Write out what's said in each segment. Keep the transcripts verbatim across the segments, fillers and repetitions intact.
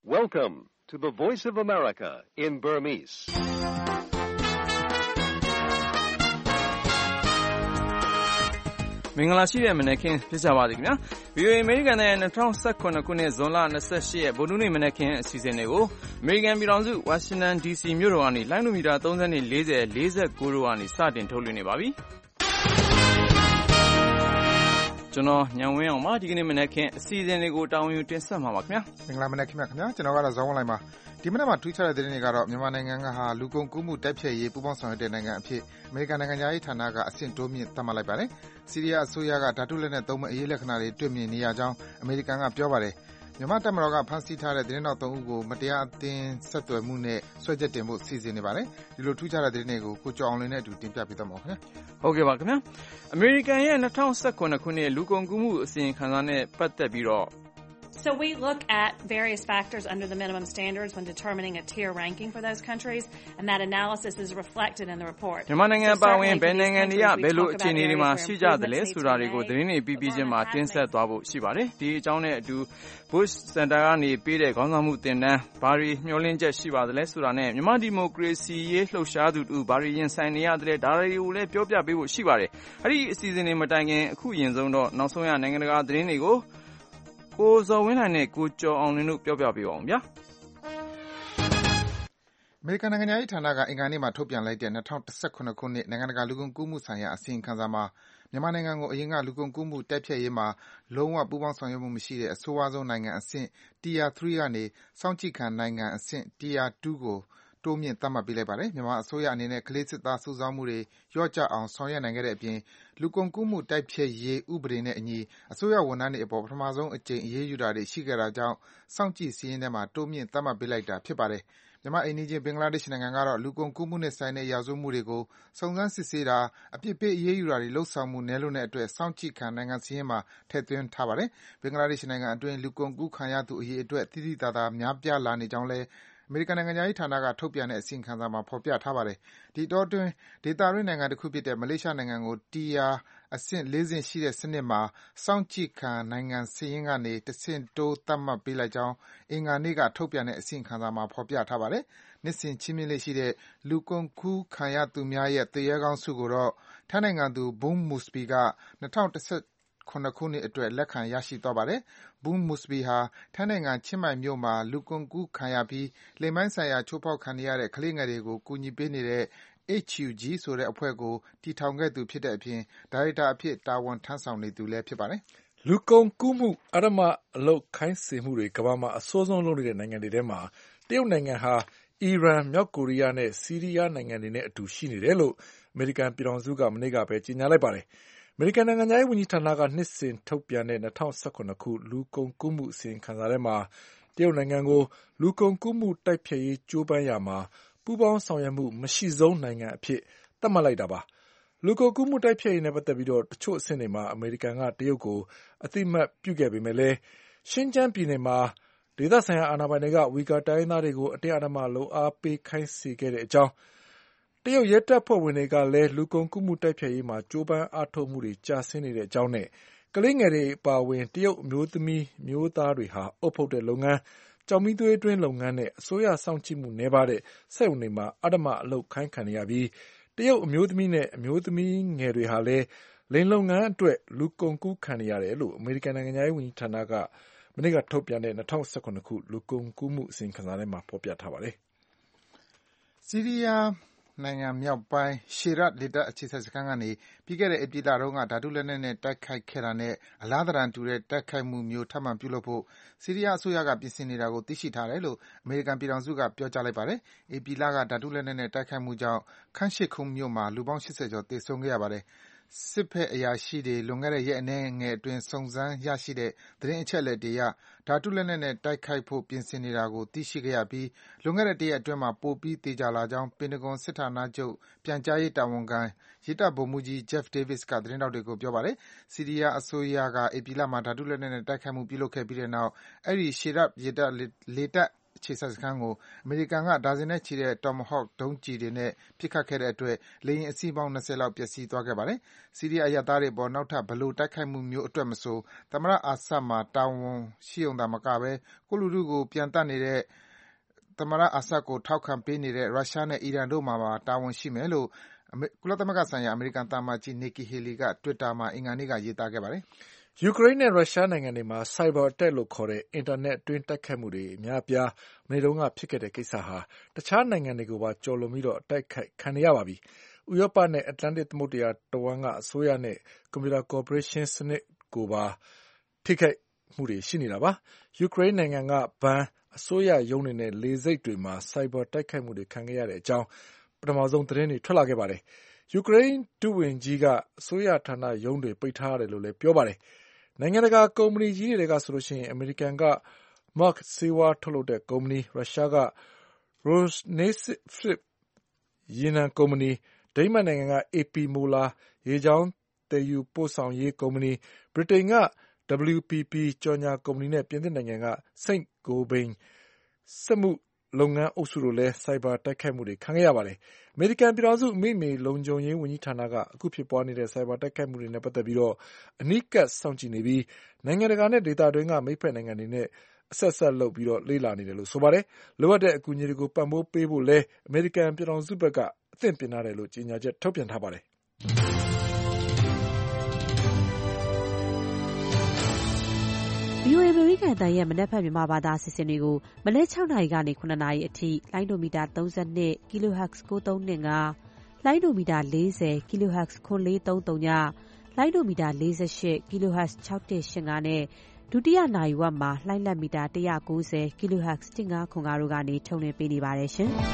Welcome to the Voice of America in Burmese. ။မင်္ဂလာရှိတဲ့မနက်ခင်းဖြစ်ကြပါစေခင်ဗျာ။ ဗွီအိုအေ အမေရိကန်နဲ့၂၀၁၇ခုနှစ်ဇွန်လ၂၈ရက်ဗုဒ္ဓဟူးနေ့မနက်ခင်းအစီအစဉ်တွေကိုအမေရိကန်ပြည်ထောင်စုဝါရှင်တန်ဒီစီမြို့တော်ကနေလိုင်းနိုမီတာသုံးဆယ်နဲ့လေးဆယ်၊ လေးဆယ်ကိုတို့ကနေစတင်ထုတ်လွှင့်နေပါပြီ။ကျွန်တော်ညံဝင်းအောင်ပါဒီကနေ့မနက်ခင်းအစီအစဉ်တွေကိုတာဝန်ယူတင်ဆက်မှာပါခင်ဗျာမင်္ဂလာမနက်ခင်းပါခင်ဗျာကျွန်တော်ကတော့ဇောင်းဝင်းလိုက်ပါဒီမနက်မှာ Twitter တဲ့သတင်းတွေကတော့မြန်မာနိုင်ငံကဟာလူကုန်ကူးမှုတိုက်ဖျက်ရေးပူးပေါင်းဆောင်ရွက်တဲ့နိုင်ငံအဖြစ်အမေရိကန်နိုင်ငံသားရေးဌာနကအဆင့်တိုးမြင့်သတ်မှတ်လိုက်ပါတယ်စီးရီးယားအစိုးရကဓာတုလက်နက်သုံးမဲ့အရေးလက္ခဏာတွေတွေ့မြင်နေရကြောင်းအမေရိကန်ကပြောပါတယ်မြန်မာတပ်မတော်ကဖမ်းဆီးထားတဲ့သတင်းတော်သုံးဦးကိုမတရားအသင်းဆက်သွယ်မှုနဲ့ဆွဲချက်တင်ဖို့စီစဉ်နေပါတယ်ဒီလိုထူးခြားတဲ့သတင်းတွေကိုကိုကျော်အောင်လင်းနဲ့အတူတင်ပြပေးသွားမှာပါခင်ဗျာဟုတ်ကဲ့ပါခင်ဗျာအမေရိကန်ရဲ့၂၀၁၇ခုနှစ်လူကုန်ကူးမှုအစီရင်ခံစာနဲ့ပတ်သက်ပြီးတော့ So we look at various factors under the minimum standards when determining a tier ranking for those countries, and that analysis is reflected in the report. မြန်မာနိုင်ငံပါဝင်ဘယ်နိုင်ငံတွေကဘယ်လိုအခြေအနေတွေမှာရှိကြသလဲဆိုတာတွေကိုသတင်းတွေပြပြချင်းမှာတင်ဆက်သွားဖို့ရှိပါတယ်။ဒီအကြောင်းနဲ့အတူ Bush Center ကနေပေးတဲ့ခေါင်းဆောင်မှုသင်တန်းဘာတွေမျှော်လင့်ချက်ရှိပါသလဲဆိုတာနဲ့မြန်မာဒီမိုကရေစီရေးလှုပ်ရှားသူတို့ဘာတွေရင်ဆိုင်နေရသလဲဒါတွေကိုလည်းပြောပြပေးဖို့ရှိပါတယ်။အဲ့ဒီအစီအစဉ်တွေမတိုင်ခင်အခုရင်ဆုံးတော့နောက်ဆုံးရနိုင်ငံတကာသတင်းတွေကိုကိုဇော်ဝင်းနိုင်နဲ့ကိုကျော်အောင်လင်းတို့ပြောပြပေးပါအောင်ဗျာ။အမေရိကန်နိုင်ငံသားရေးဌာနကအင်္ဂါနေ့မှာထုတ်ပြန်လိုက်တဲ့၂၀၁၇ခုနှစ်နိုင်ငံတကာလူကုန်ကူးမှုဆိုင်ရာအစီရင်ခံစာမှာမြန်မာနိုင်ငံကိုအရင်ကလူကုန်ကူးမှုတိုက်ဖျက်ရေးမှာလုံးဝပူးပေါင်းဆောင်ရွက်မှုမရှိတဲ့အဆိုးဝါးဆုံးနိုင်ငံအဆင့် Tier သုံး ကနေစောင့်ကြည့်ခံနိုင်ငံအဆင့် Tier နှစ် ကိုတိုးမြင့်သတ်မှတ်ပေးလိုက်ပါတယ်။မြန်မာအစိုးရအနေနဲ့ကလေးစစ်သားစုဆောင်းမှုတွေလျော့ကျအောင်ဆောင်ရွက်နိုင်ခဲ့တဲ့အပြင်လူကုန်ကူးမှုတိုက်ဖျက်ရေးဥပဒေနဲ့အညီအစိုးရဝန်ထမ်းတွေအပေါ်ပထမဆုံးအကြိမ်အရေးယူတာတွေရှိခဲ့တာကြောင့်စောင့်ကြည့်စာရင်းထဲမှာတိုးမြင့်သတ်မှတ်ပေးလိုက်တာဖြစ်ပါတယ်။မြန်မာအိမ်နီးချင်းဘင်္ဂလားဒေ့ရှ်နိုင်ငံကတော့လူကုန်ကူးမှုနဲ့ဆိုင်တဲ့ရာဇဝတ်မှုတွေကိုစုံစမ်းစစ်ဆေးတာအပြစ်ပေးအရေးယူတာတွေလုပ်ဆောင်မှုနည်းလွန်းတဲ့အတွက်စောင့်ကြည့်ခံနိုင်ငံစာရင်းမှာထည့်သွင်းထားပါတယ်။ဘင်္ဂလားဒေ့ရှ်နိုင်ငံအတွင်းလူကုန်ကူးခံရသူအရေအတွက်သိသိသာသာများပြားလာနေကြောင်းလည်းအမေရိကန်နိုင်ငံသားရေးဌာနကထုတ်ပြန်တဲ့အစီရင်ခံစာမှာဖော်ပြထားပါတယ်။ဒီအတောအတွင်းဒေသတွင်းနိုင်ငံတခုဖြစ်တဲ့မလေးရှားနိုင်ငံကို Tier အဆင့်လေးဆင့်ရှိတဲ့စနစ်မှာစောင့်ကြည့်ခံနိုင်ငံစာရင်းကနေတဆင့်တိုးသတ်မှတ်ပေးလိုက်ကြောင်းအင်္ဂါနေ့ကထုတ်ပြန်တဲ့အစီရင်ခံစာမှာဖော်ပြထားပါတယ်။နှစ်စဉ်ချီးမြှင့်လေ့ရှိတဲ့လူကုန်ကူးခံရသူများရဲ့သူရဲကောင်းဆုကိုတော့ထိုင်းနိုင်ငံသူ Boon Moosby က၂၀၁၇ခုနှစ်အတွက်လက်ခံရရှိသွားပါတယ်။ Boon Moosby ဟာထိုင်းနိုင်ငံချင်းမိုင်မြို့မှာလူကုန်ကူးခံရပြီးလိင်ပိုင်းဆိုင်ရာချိုးဖောက်ခံနေရတဲ့ကလေးငယ်တွေကိုကူညီပေးနေတဲ့ H U G ဆိုတဲ့အဖွဲ့ကိုတည်ထောင်ခဲ့သူဖြစ်တဲ့အပြင်ဒါရိုက်တာအဖြစ်တာဝန်ထမ်းဆောင်နေသူလည်းဖြစ်ပါတယ်။လူကုန်ကူးမှုအဓမ္မအလုပ်ခိုင်းစေမှုတွေကမ္ဘာမှာအဆိုးဆုံးလုပ်နေတဲ့နိုင်ငံတွေထဲမှာတရုတ်နိုင်ငံဟာအီရန်၊မြောက်ကိုရီးယားနဲ့ဆီးရီးယားနိုင်ငံတွေနဲ့အတူရှိနေတယ်လို့အမေရိကန်ပြည်ထောင်စုကမနေ့ကပဲကြေညာလိုက်ပါတယ်။အမေရိကန်နိုင်ငံခြားရေးဝန်ကြီးဌာနကနှစ်စဉ်ထုတ်ပြန်တဲ့၂၀၁၇ခုလူကုန်ကူးမှုအစီရင်ခံစာထဲမှာတရုတ်နိုင်ငံကိုလူကုန်ကူးမှုတိုက်ဖျက်ရေးကြိုးပမ်းရာမှာပူးပေါင်းဆောင်ရွက်မှုမရှိဆုံးနိုင်ငံအဖြစ်သတ်မှတ်လိုက်တာပါ။လူကုန်ကူးမှုတိုက်ဖျက်ရေးနဲ့ပတ်သက်ပြီးတချို့အဆင့်တွေမှာအမေရိကန်ကတရုတ်ကိုအသိအမှတ်ပြုခဲ့ပေမဲ့လည်းရှင်းကျန်းပြည်နယ်မှာဒေသဆိုင်ရာအာဏာပိုင်တွေကဝီဂါတိုင်းရင်းသားတွေကိုအတင်းအဓမ္မလုပ်အားပေးခိုင်းစေခဲ့တဲ့အကြောင်းတရုတ်ရဲတပ်ဖွဲ့ဝင်တွေကလည်းလူကုန်ကူးမှုတိုက်ဖျက်ရေးမှာကြိုးပမ်းအားထုတ်မှုတွေကျဆင်းနေတဲ့အကြောင်းနဲ့ကလေးငယ်တွေအပါအဝင်တရုတ်အမျိုးသမီးမျိုးသားတွေဟာအုပ်ဖုတ်တဲ့လုပ်ငန်းကျောက်မီးသွေးတွင်းလုပ်ငန်းနဲ့အစိုးရစောင့်ကြည့်မှုနည်းပါးတဲ့စက်ရုံတွေမှာအဓမ္မအလုပ်ခိုင်းခံနေရပြီးတရုတ်အမျိုးသမီးနဲ့အမျိုးသမီးငယ်တွေဟာလည်းလိင်လုပ်ငန်းအတွက်လူကုန်ကူးခံနေရတယ်လို့အမေရိကန်နိုင်ငံသားရေးဝန်ကြီးဌာနကမနေ့ကထုတ်ပြန်တဲ့၂၀၁၇ခုလူကုန်ကူးမှုအစီရင်ခံစာထဲမှာဖော်ပြထားပါတယ်။ဆီးရီးယားနိုင်ငံမြောက်ပိုင်း Sherat လေတပ်အခြေစိုက်စခန်းကနေပြီးခဲ့တဲ့ဧပြီလတုန်းကဓာတုလက်နက်နဲ့တိုက်ခိုက်ခဲ့တာနဲ့အလားသဏ္ဍာန်တူတဲ့တိုက်ခိုက်မှုမျိုးထပ်မံပြုလုပ်ဖို့ဆီးရီးယားအစိုးရကပြင်ဆင်နေတာကိုသိရှိထားတယ်လို့အမေရိကန်ပြည်ထောင်စုကပြောကြားလိုက်ပါတယ်။ဧပြီလကဓာတုလက်နက်နဲ့တိုက်ခိုက်မှုကြောင့် Khan Sheikhoun မြို့မှာလူပေါင်း၈၀ကျော်သေဆုံးခဲ့ရပါတယ်။စစ်ဘက်အရာရှိတွေလွန်ခဲ့တဲ့ရက်အနည်းငယ်အတွင်းစုံစမ်းရရှိတဲ့သတင်းအချက်အလက်တွေအရဓာတုလက်နက်နဲ့တိုက်ခိုက်ဖို့ပြင်ဆင်နေတာကိုသိရှိခဲ့ရပြီးလွန်ခဲ့တဲ့တရက်အတွင်းမှာပိုပြီးသေချာလာကြောင်းပင်တဂွန်စစ်ဌာနချုပ်ပြန်ကြားရေးတာဝန်ခံရေတပ်ဗိုလ်မှူးကြီး Jeff Davis ကသတင်းထောက်တွေကိုပြောပါတယ်။ဆီးရီးယားအစိုးရကဧပြီလမှာဓာတုလက်နက်နဲ့တိုက်ခိုက်မှုပြုလုပ်ခဲ့ပြီးတဲ့နောက်အဲဒီ Sherat လေတပ်အခြေစိုက်စခန်းကိုအမေရိကန်ကဒါဇင်နဲ့ချီတဲ့ Tomahawk ဒုံးကျည်တွေနဲ့ပစ်ခတ်ခဲ့တဲ့အတွက်လေယာဉ်အစီးပေါင်း၂၀လောက်ပျက်စီးသွားခဲ့ပါတယ်။ဆီးရီးယားအရပ်သားတွေအပေါ်နောက်ထပ်ဘယ်လိုတိုက်ခိုက်မှုမျိုးအတွက်မဆိုသမ္မတ Assad မှာတာဝန်ရှိရုံသာမကဘဲကိုယ့်လူထုကိုပြန်သတ်နေတဲ့သမ္မတ Assad ကိုထောက်ခံပေးနေတဲ့ရုရှားနဲ့အီရန်တို့မှာပါတာဝန်ရှိမယ်လို့ကုလသမဂ္ဂဆိုင်ရာအမေရိကန်သံအမတ်ကြီး Nikki Haley က Twitter မှာအင်္ဂါနေ့ကရေးသားခဲ့ပါတယ်။ယူကရိန်းနဲ့ရုရှားနိုင်ငံတွေမှာ Cyber Attack လို့ခေါ်တဲ့အင်တာနက်အတွင်းတိုက်ခိုက်မှုတွေအများအပြားမနေ့တုန်းကဖြစ်ခဲ့တဲ့ကိစ္စဟာတခြားနိုင်ငံတွေကိုပါကျော်လွန်ပြီးအတိုက်ခိုက်ခံနေရပါပြီ။ဥရောပနဲ့အတ္တလန္တိတ်သမုဒ္ဒရာတဝှမ်းကအစိုးရနဲ့ကွန်ပျူတာကော်ပိုရေးရှင်းစနစ်ကိုပါထိခိုက်မှုတွေရှိနေတာပါ။ယူကရိန်းနိုင်ငံကဘဏ်အစိုးရရုံးတွေနဲ့လေဆိပ်တွေမှာ Cyber တိုက်ခိုက်မှုတွေခံခဲ့ရတဲ့အကြောင်းပထမဆုံးသတင်းတွေထွက်လာခဲ့ပါတယ်။ယူကရိန်းဒုဝန်ကြီးကအစိုးရဌာနရုံးတွေပိတ်ထားရတယ်လို့လည်းပြောပါတယ်။နိုင်ငံတကာကုမ္ပဏီကြီးတွေကဆိုရင်အမေရိကန်က Merck ဆေးဝါးထုတ်လုပ်တဲ့ကုမ္ပဏီရုရှားက Rosneft ရေနံကုမ္ပဏီဒိန်းမတ်နိုင်ငံက အေ ပီ Moller ရေကြောင်းသယ်ယူပို့ဆောင်ရေးကုမ္ပဏီဗြိတိန်က ဒဗလျူ ပီ ပီ ကြော်ညာကုမ္ပဏီနဲ့ပြင်သစ်နိုင်ငံက Saint-Gobain စက်မှုလုပ်ငန်းအုပ်စုတို့လည်း Cyber တိုက်ခိုက်မှုတွေခံခဲ့ရပါတယ်။အမေရိကန်ပြည်ထောင်စုအမိမြေလုံခြုံရေးဝန်ကြီးဌာနကအခုဖြစ်ပွားနေတဲ့ Cyber တိုက်ခိုက်မှုတွေနဲ့ပတ်သက်ပြီးအနီးကပ်စောင့်ကြည့်နေပြီးနိုင်ငံတကာနဲ့ဒေသတွင်းကမိတ်ဖက်နိုင်ငံတွေနဲ့အဆက်ဆက်လုပ်ပြီးလေ့လာနေတယ်လို့ဆိုပါတယ်။လိုအပ်တဲ့အကူအညီတွေကိုပံ့ပိုးပေးဖို့လည်းအမေရိကန်ပြည်ထောင်စုဘက်ကအသင့်ပြင်ထားတယ်လို့ကြေညာချက်ထုတ်ပြန်ထားပါတယ်။ဗွီအိုအေ အမေရိကန်အသံရဲ့မနက်ဖြန်မြန်မာဘာသာအစီအစဉ်တွေကိုမနက်၆နာရီကနေ၇နာရီအထိလိုင်းဒိုမီတာသုံး၂ kHz ၉၃၂၅ လိုင်းဒိုမီတာ၄၀ kHz ခွန်၄၃၀ ည လိုင်းဒိုမီတာ၄၈ kHz ၆၁၈၅နဲ့ဒုတိယနာရီဝက်မှာလိုင်းလက်မီတာ၁၉၀ kHz ၁၅ခွန်၅တို့ကနေထုတ်လွှင့်ပေးနေပါတယ်ရှင်။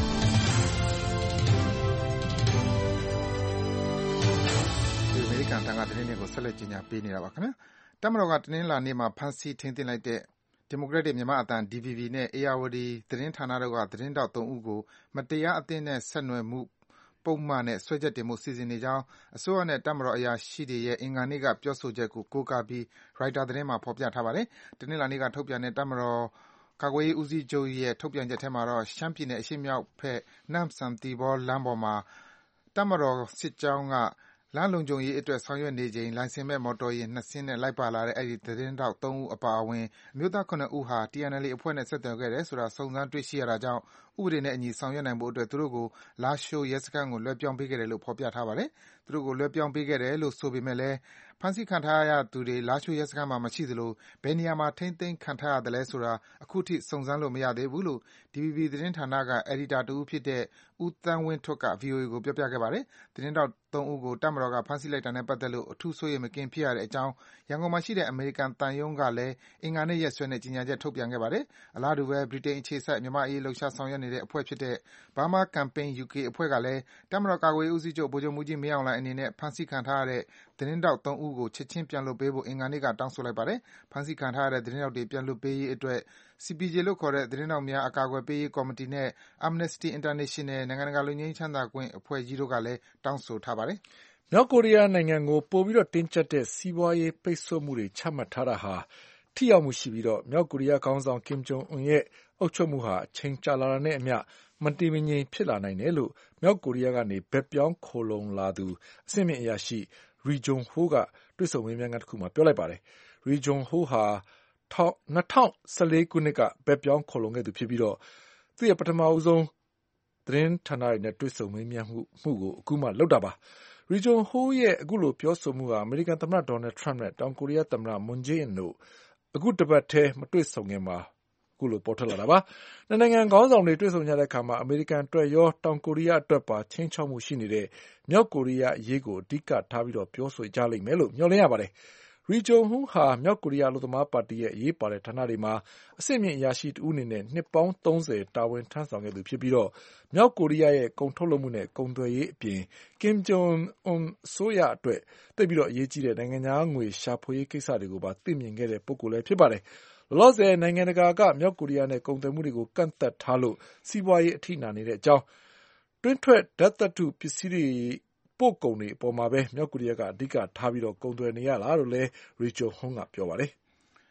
ဒီအမေရိကန်တန်ခါသတင်းတွေကိုဆက်လက်ကြီးညာပေးနေတာပါခင်ဗျာ။တမတော်ကတနင်္လာနေ့မှာဖမ်းဆီးထိန်းသိမ်းလိုက်တဲ့ဒီမိုကရက်တစ်မြန်မာအသံ ဒီ ဗီ ဗီ နဲ့ အေရဝတီသတင်းဌာနတို့ကသတင်းတောက်သုံးဦးကိုမတရားအသင်းနဲ့ဆက်နွယ်မှုပုဒ်မနဲ့ဆွဲချက်တင်မှုစီစဉ်နေကြောင်းအစိုးရနဲ့တမတော်အရာရှိတွေရဲ့အင်္ဂါနေ့ကပြောဆိုချက်ကိုကိုးကားပြီးရိုက်တာသတင်းမှာဖော်ပြထားပါတယ်။တနင်္လာနေ့ကထုတ်ပြန်တဲ့တမတော်ကာကွယ်ရေးဦးစီးချုပ်ရဲ့ထုတ်ပြန်ချက်ထဲမှာတော့ရှမ်းပြည်နယ်အရှေ့မြောက်ဘက်နမ့်ဆန်သီပေါလမ်းပေါ်မှာတမတော်စစ်ကြောင်းကလမ်းလုံခြုံရေးအတွက်ဆောင်ရွက်နေချိန်လိုင်စင်မဲ့မော်တော်ယာဉ်နှစ်စီးနဲ့လိုက်ပါလာတဲ့အဲဒီသတင်းထောက်သုံးဦးအပါအဝင်အမျိုးသားခုနစ်ဦးဟာ တီ အန် အယ်လ် အေ အဖွဲ့နဲ့ဆက်သွယ်ခဲ့တယ်ဆိုတာစုံစမ်းတွေ့ရှိရတာကြောင့်ဥပဒေနဲ့အညီဆောင်ရွက်နိုင်ဖို့အတွက်သူတို့ကိုလားရှိုးရဲစခန်းကိုလွှဲပြောင်းပေးခဲ့တယ်လို့ဖော်ပြထားပါတယ်။သူတို့ကိုလွှဲပြောင်းပေးခဲ့တယ်လို့ဆိုပေမဲ့လည်းဖမ်းဆီးခံထားရသူတွေလားရှိုးရဲစခန်းမှာမရှိသလိုဘယ်နေရာမှာထိန်းသိမ်းခံထားရသလဲဆိုတာအခုထိစုံစမ်းလို့မရသေးဘူးလို့ ဒီ ဗီ ဗီ သတင်းဌာနကအယ်ဒီတာတဦးဖြစ်တဲ့ဦးသန်းဝင်းထွဋ်က ဗွီအိုအေကိုပြောပြခဲ့ပါတယ်။သတင်းထောက်သုံးဦးကိုတပ်မတော်ကဖမ်းဆီးလိုက်တာနဲ့ပတ်သက်လို့အထူးစိုးရိမ်မကင်းဖြစ်ရတဲ့အကြောင်းရန်ကုန်မှာရှိတဲ့အမေရိကန်သံရုံးကလည်းအင်္ဂါနေ့ရက်စွဲနဲ့ကြေညာချက်ထုတ်ပြန်ခဲ့ပါတယ်။အလားတူပဲဗြိတိန်အခြေစိုက်မြန်မာ့အရေးလှုပ်ရှားဆောင်ရွက်နေတဲ့အဖွဲ့ဖြစ်တဲ့ Burma Campaign ယူ ကေ အဖွဲ့ကလည်းတပ်မတော်ကာကွယ်ရေးဦးစီးချုပ်ဗိုလ်ချုပ်မှူးကြီးမင်းအောင်လှိုင်အနေနဲ့ဖမ်းဆီးခံထားရတဲ့သတင်းထောက်သုံးဦးကိုချက်ချင်းပြန်လွှတ်ပေးဖို့အင်္ဂါနေ့ကတောင်းဆိုလိုက်ပါတယ်။ဖမ်းဆီးခံထားရတဲ့သတင်းထောက်တွေပြန်လွှတ်ပေးရေးအတွက် စီ ပီ ဂျေ လို့ခေါ်တဲ့သတင်းထောက်များအကာအကွယ်ပေးရေးကော်မတီနဲ့ Amnesty International နိုင်ငံတကာလွတ်ငြိမ်းချမ်းသာခွင့်အဖွဲ့ကြီးတို့ကလည်းတောင်းဆိုထားပါတယ်။မြောက်ကိုရီးယားနိုင်ငံကိုပိုပြီးတင်းကျပ်တဲ့စီးပွားရေးပိတ်ဆို့မှုတွေချမှတ်ထားတာဟာထိရောက်မှုရှိပြီးမြောက်ကိုရီးယားခေါင်းဆောင်ကင်ဂျုံအွန်ရဲ့အုပ်ချုပ်မှုဟာအချိန်ကြာလာတာနဲ့အမျှမတည်မငြိမ်ဖြစ်လာနိုင်တယ်လို့မြောက်ကိုရီးယားကနေဘက်ပြောင်းခိုလှုံလာသူအဆင့်မြင့်အရာရှိရီဂျွန်ဟိုးကတွေ့ဆုံမေးမြန်းခန်းတစ်ခုမှာပြောလိုက်ပါတယ်။ရီဂျွန်ဟိုးဟာ၂၀၁၄ခုနှစ်ကဘက်ပြောင်းခိုလှုံခဲ့သူဖြစ်ပြီးသူရဲ့ပထမဆုံးသတင်းဌာနတွေနဲ့တွေ့ဆုံမေးမြန်းမှုကိုအခုမှလုပ်တာပါ။ရီဂျွန်ဟိုးရဲ့အခုလိုပြောဆိုမှုဟာအမေရိကန်သမ္မတဒေါ်နယ်ထရမ့်နဲ့တောင်ကိုရီးယားသမ္မတမွန်ဂျေးအင်တို့အခုတပတ်ထဲမတွေ့ဆုံခင်မှာအခုလိုပေါ်ထွက်လာတာပါ။နှစ်နိုင်ငံခေါင်းဆောင်တွေတွေ့ဆုံကြတဲ့အခါမှာအမေရိကန်အတွက်ရောတောင်ကိုရီးယားအတွက်ပါခြိမ်းခြောက်မှုရှိနေတဲ့မြောက်ကိုရီးယားအရေးကိုအဓိကထားပြီးပြောဆိုကြလိမ့်မယ်လို့မျှော်လင့်ရပါတယ်။ရီဂျွန်ဟိုးဟာမြောက်ကိုရီးယားအလုပ်သမားပါတီရဲ့အရေးပါတဲ့ဌာနတွေမှာအဆင့်မြင့်အရာရှိတဦးအနေနဲ့နှစ်ပေါင်းသုံးဆယ်တာဝန်ထမ်းဆောင်ခဲ့သူဖြစ်ပြီးမြောက်ကိုရီးယားရဲ့ကုန်ထုတ်လုပ်မှုနဲ့ကုန်သွယ်ရေးအပြင်ကင်ဂျုံအွန်အစိုးရအတွက်သိပ်ပြီးအရေးကြီးတဲ့နိုင်ငံခြားငွေရှာဖွေရေးကိစ္စတွေကိုပါသိမြင်ခဲ့တဲ့ပုဂ္ဂိုလ်လည်းဖြစ်ပါတယ်။လောလောဆယ်နိုင်ငံတကာကမြောက်ကိုရီးယားနဲ့ကုန်သွယ်မှုတွေကိုကန့်သတ်ထားလို့စီးပွားရေးအထိနာနေတဲ့အကြောင်းတွင်းထွက်ဓာတ်သတ္တုပစ္စည်းတွေပို့ကုန်တွေအပေါ်မှာပဲမြောက်ကိုရီးယားကအဓိကထားပြီးကုန်သွယ်နေရတာလို့လည်းရီဂျွန်ဟိုးကပြောပါတယ်။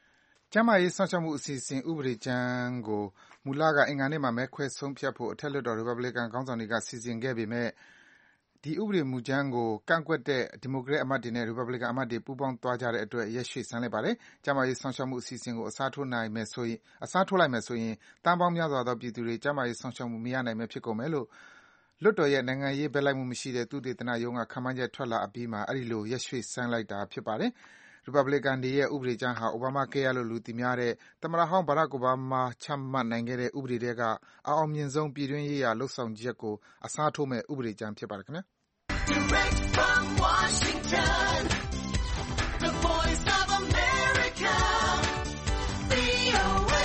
ကျန်းမာရေးစောင့်ရှောက်မှုအစီအစဉ်ဥပဒေကြမ်းကိုမူလကအင်္ဂါနေ့မှာမဲခွဲဆုံးဖြတ်ဖို့အထက်လွှတ်တော် Republican ခေါင်းဆောင်တွေကစီစဉ်ခဲ့ပေမယ့်ဒီဥပဒေမူကြမ်းကိုကန့်ကွက်တဲ့ဒီမိုကရက်အမတ်တွေနဲ့ Republican အမတ်တွေပူးပေါင်းသွားကြတဲ့အတွက်ရက်ရွှေ့ဆိုင်းလိုက်ပါတယ်။ကျန်းမာရေးစောင့်ရှောက်မှုအစီအစဉ်ကိုအစားထိုးနိုင်မယ်ဆိုရင်အစားထိုးလိုက်မယ်ဆိုရင်တန်းပေါင်းများစွာသောပြည်သူတွေကျန်းမာရေးစောင့်ရှောက်မှုမရနိုင်မယ်ဖြစ်ကုန်မယ်လို့လွှတ်တော်ရဲ့နိုင်ငံရေးဘက်လိုက်မှုမရှိတဲ့သုတေသနရုံးကခန့်မှန်းချက်ထွက်လာအပြီးမှာအဲဒီလိုရက်ရွှေ့ဆိုင်းလိုက်တာဖြစ်ပါတယ်။ Republican တွေရဲ့ဥပဒေကြမ်းဟာ Obamacare လို့လူသိများတဲ့သမ္မတဟောင်း Barack Obama ချမှတ်နိုင်ခဲ့တဲ့ဥပဒေထဲကအအောင်မြင်ဆုံးပြည်တွင်းရေးရာလုပ်ဆောင်ချက်ကိုအစားထိုးမယ့်ဥပဒေကြမ်းဖြစ်ပါတယ်ခင်ဗျာ။ Direct from Washington, the voice of America, ဗွီအိုအေ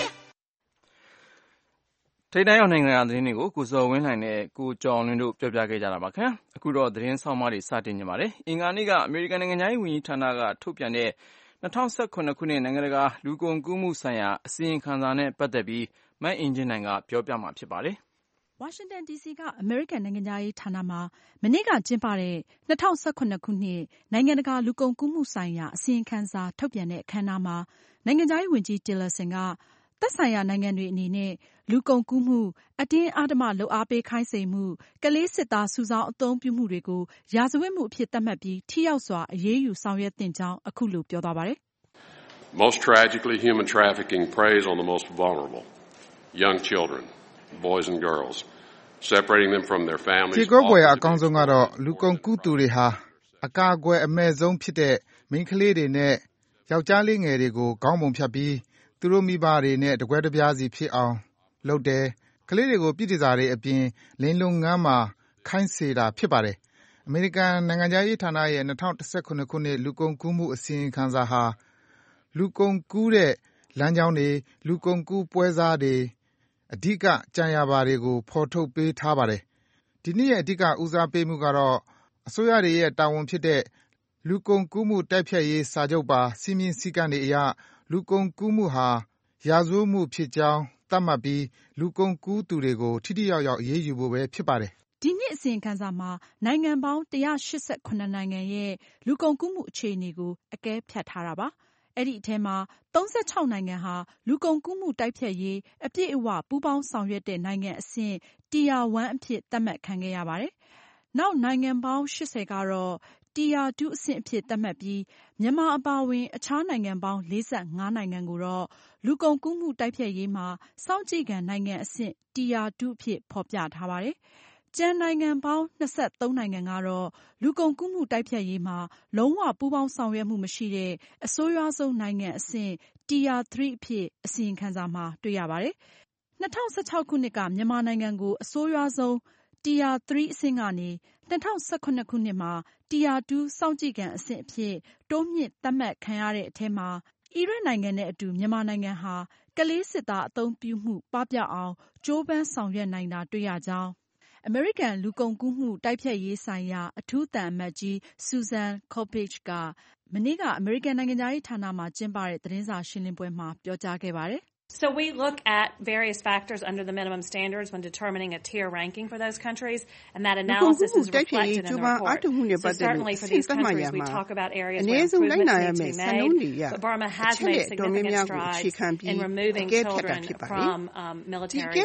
ထိပ်တန်းရောက်နိုင်ငံသတင်းတွေကိုကိုဇော်ဝင်းလှိုင်နဲ့ကိုကျော်လင်းတို့ပြောပြခဲ့ကြတာပါခင်ဗျာ။အခုတော့သတင်းဆောင်မတွေစတင်ကြပါမယ်။အင်္ဂါနေ့ကအမေရိကန်နိုင်ငံသားရေးဝန်ကြီးဌာနကထုတ်ပြန်တဲ့၂၀၁၇ခုနှစ်နိုင်ငံတကာလူကုန်ကူးမှုဆိုင်ရာအစီရင်ခံစာနဲ့ပတ်သက်ပြီးမအင်ကြင်းနိုင်ကပြောပြမှာဖြစ်ပါတယ်။ဝါရှင်တန်ဒီစီကအမေရိကန်နိုင်ငံခြားရေးဌာနမှာမနေ့ကကျင်းပတဲ့၂၀၁၇ခုနှစ်နိုင်ငံတကာလူကုန်ကူးမှုဆိုင်ရာအစီရင်ခံစာထုတ်ပြန်တဲ့အခမ်းအနားမှာနိုင်ငံခြားရေးဝန်ကြီး Tillerson ကသက်ဆိုင်ရာနိုင်ငံတွေအနေနဲ့လူကုန်ကူးမှု၊အတင်းအဓမ္မလုပ်အားပေးခိုင်းစေမှု၊ကလေးစစ်သားစုဆောင်းအသုံးပြုမှုတွေကိုရာဇဝတ်မှုအဖြစ်သတ်မှတ်ပြီးထိရောက်စွာအရေးယူဆောင်ရွက်သင့်ကြောင်းအခုလိုပြောသွားပါတယ်။ Most tragically, human trafficking preys on the most vulnerable, young children, boys and girls, separating them from their families. ဒီကောကွယ်အကောင်းဆုံးကတော့လူကုန်ကူးသူတွေဟာအကာအကွယ်အမဲ့ဆုံးဖြစ်တဲ့မိန်းကလေးတွေနဲ့ယောက်ျားလေးငယ်တွေကိုခေါင်းပုံဖြတ်ပြီးသူတို့မိဘတွေနဲ့တကွဲတပြားစီဖြစ်အောင်လုပ်တယ်။ကလေးတွေကိုပြည်တည်စာတွေအပြင်လိင်လုပ်ငန်းမှာခိုင်းစေတာဖြစ်ပါတယ်။အမေရိကန်နိုင်ငံခြားရေးဌာနရဲ့၂၀၁၇ခုနှစ်လူကုန်ကူးမှုအစီရင်ခံစာဟာလူကုန်ကူးတဲ့လမ်းကြောင်းတွေလူကုန်ကူးပွဲစားတွေအဓိကကြံရပါတွေကိုဖော်ထုတ်ပေးထားပါတယ်။ဒီနှစ်ရဲ့အဓိကဦးစားပေးမှုကတော့အစိုးရတွေရဲ့တာဝန်ဖြစ်တဲ့လူကုန်ကူးမှုတိုက်ဖျက်ရေးစာချုပ်ပါစည်းမျဉ်းစည်းကမ်းတွေအရလူကုန်ကူးမှုဟာရာဇဝတ်မှုဖြစ်ကြောင်းသတ်မှတ်ပြီးလူကုန်ကူးသူတွေကိုထိထိရောက်ရောက်အရေးယူဖို့ပဲဖြစ်ပါတယ်။ဒီနှစ်အစီရင်ခံစာမှာနိုင်ငံပေါင်း၁၈၇နိုင်ငံရဲ့လူကုန်ကူးမှုအခြေအနေကိုအကဲဖြတ်ထားတာပါ။အဲဒီအထဲမှာ၃၆နိုင်ငံဟာလူကုန်ကူးမှုတိုက်ဖျက်ရေးအပြည့်အဝပူးပေါင်းဆောင်ရွက်တဲ့နိုင်ငံအဆင့် Tier 1အဖြစ်သတ်မှတ်ခံခဲ့ရပါတယ်။နောက်နိုင်ငံပေါင်း၈၀ကတော့ Tier 2အဆင့်အဖြစ်သတ်မှတ်ပြီးမြန်မာအပါအဝင်အခြားနိုင်ငံပေါင်း၄၅နိုင်ငံကိုတော့လူကုန်ကူးမှုတိုက်ဖျက်ရေးမှာစောင့်ကြည့်ခံနိုင်ငံအဆင့် Tier 2အဖြစ်ဖော်ပြထားပါတယ်။ကျန်နိုင်ငံပေါင်း၂၃နိုင်ငံကတော့လူကုန်ကူးမှုတိုက်ဖျက်ရေးမှာလုံးဝပူးပေါင်းဆောင်ရွက်မှုမရှိတဲ့အဆိုးရွားဆုံးနိုင်ငံအဆင့် Tier 3အဖြစ်အစီရင်ခံစာမှာတွေ့ရပါတယ်။၂၀၁၆ခုနှစ်ကမြန်မာနိုင်ငံကိုအဆိုးရွားဆုံး Tier 3အဆင့်ကနေ၂၀၁၇ခုနှစ်မှာ Tier 2စောင့်ကြည့်ခံအဆင့်အဖြစ်တိုးမြင့်သတ်မှတ်ခံရတဲ့အထဲမှာအီရတ်နိုင်ငံနဲ့အတူမြန်မာနိုင်ငံဟာကလေးစစ်သားအသုံးပြုမှုပပျောက်အောင်ကြိုးပမ်းဆောင်ရွက်နိုင်တာတွေ့ရကြောင်းအမေရိကန်လူကုန်ကူးမှုတိုက်ဖျက်ရေးဆိုင်ရာအထူးသံအမတ်ကြီး Susan Kopich ကမနေ့ကအမေရိကန်နိုင်ငံခြားရေးဌာနမှာကျင်းပတဲ့သတင်းစာရှင်းလင်းပွဲမှာပြောကြားခဲ့ပါတယ်။ So we look at various factors under the minimum standards when determining a tier ranking for those countries, and that analysis is reflected in the report. So certainly for these countries, we talk about areas where improvements need to be made, but Burma has made significant strides in removing children from um, military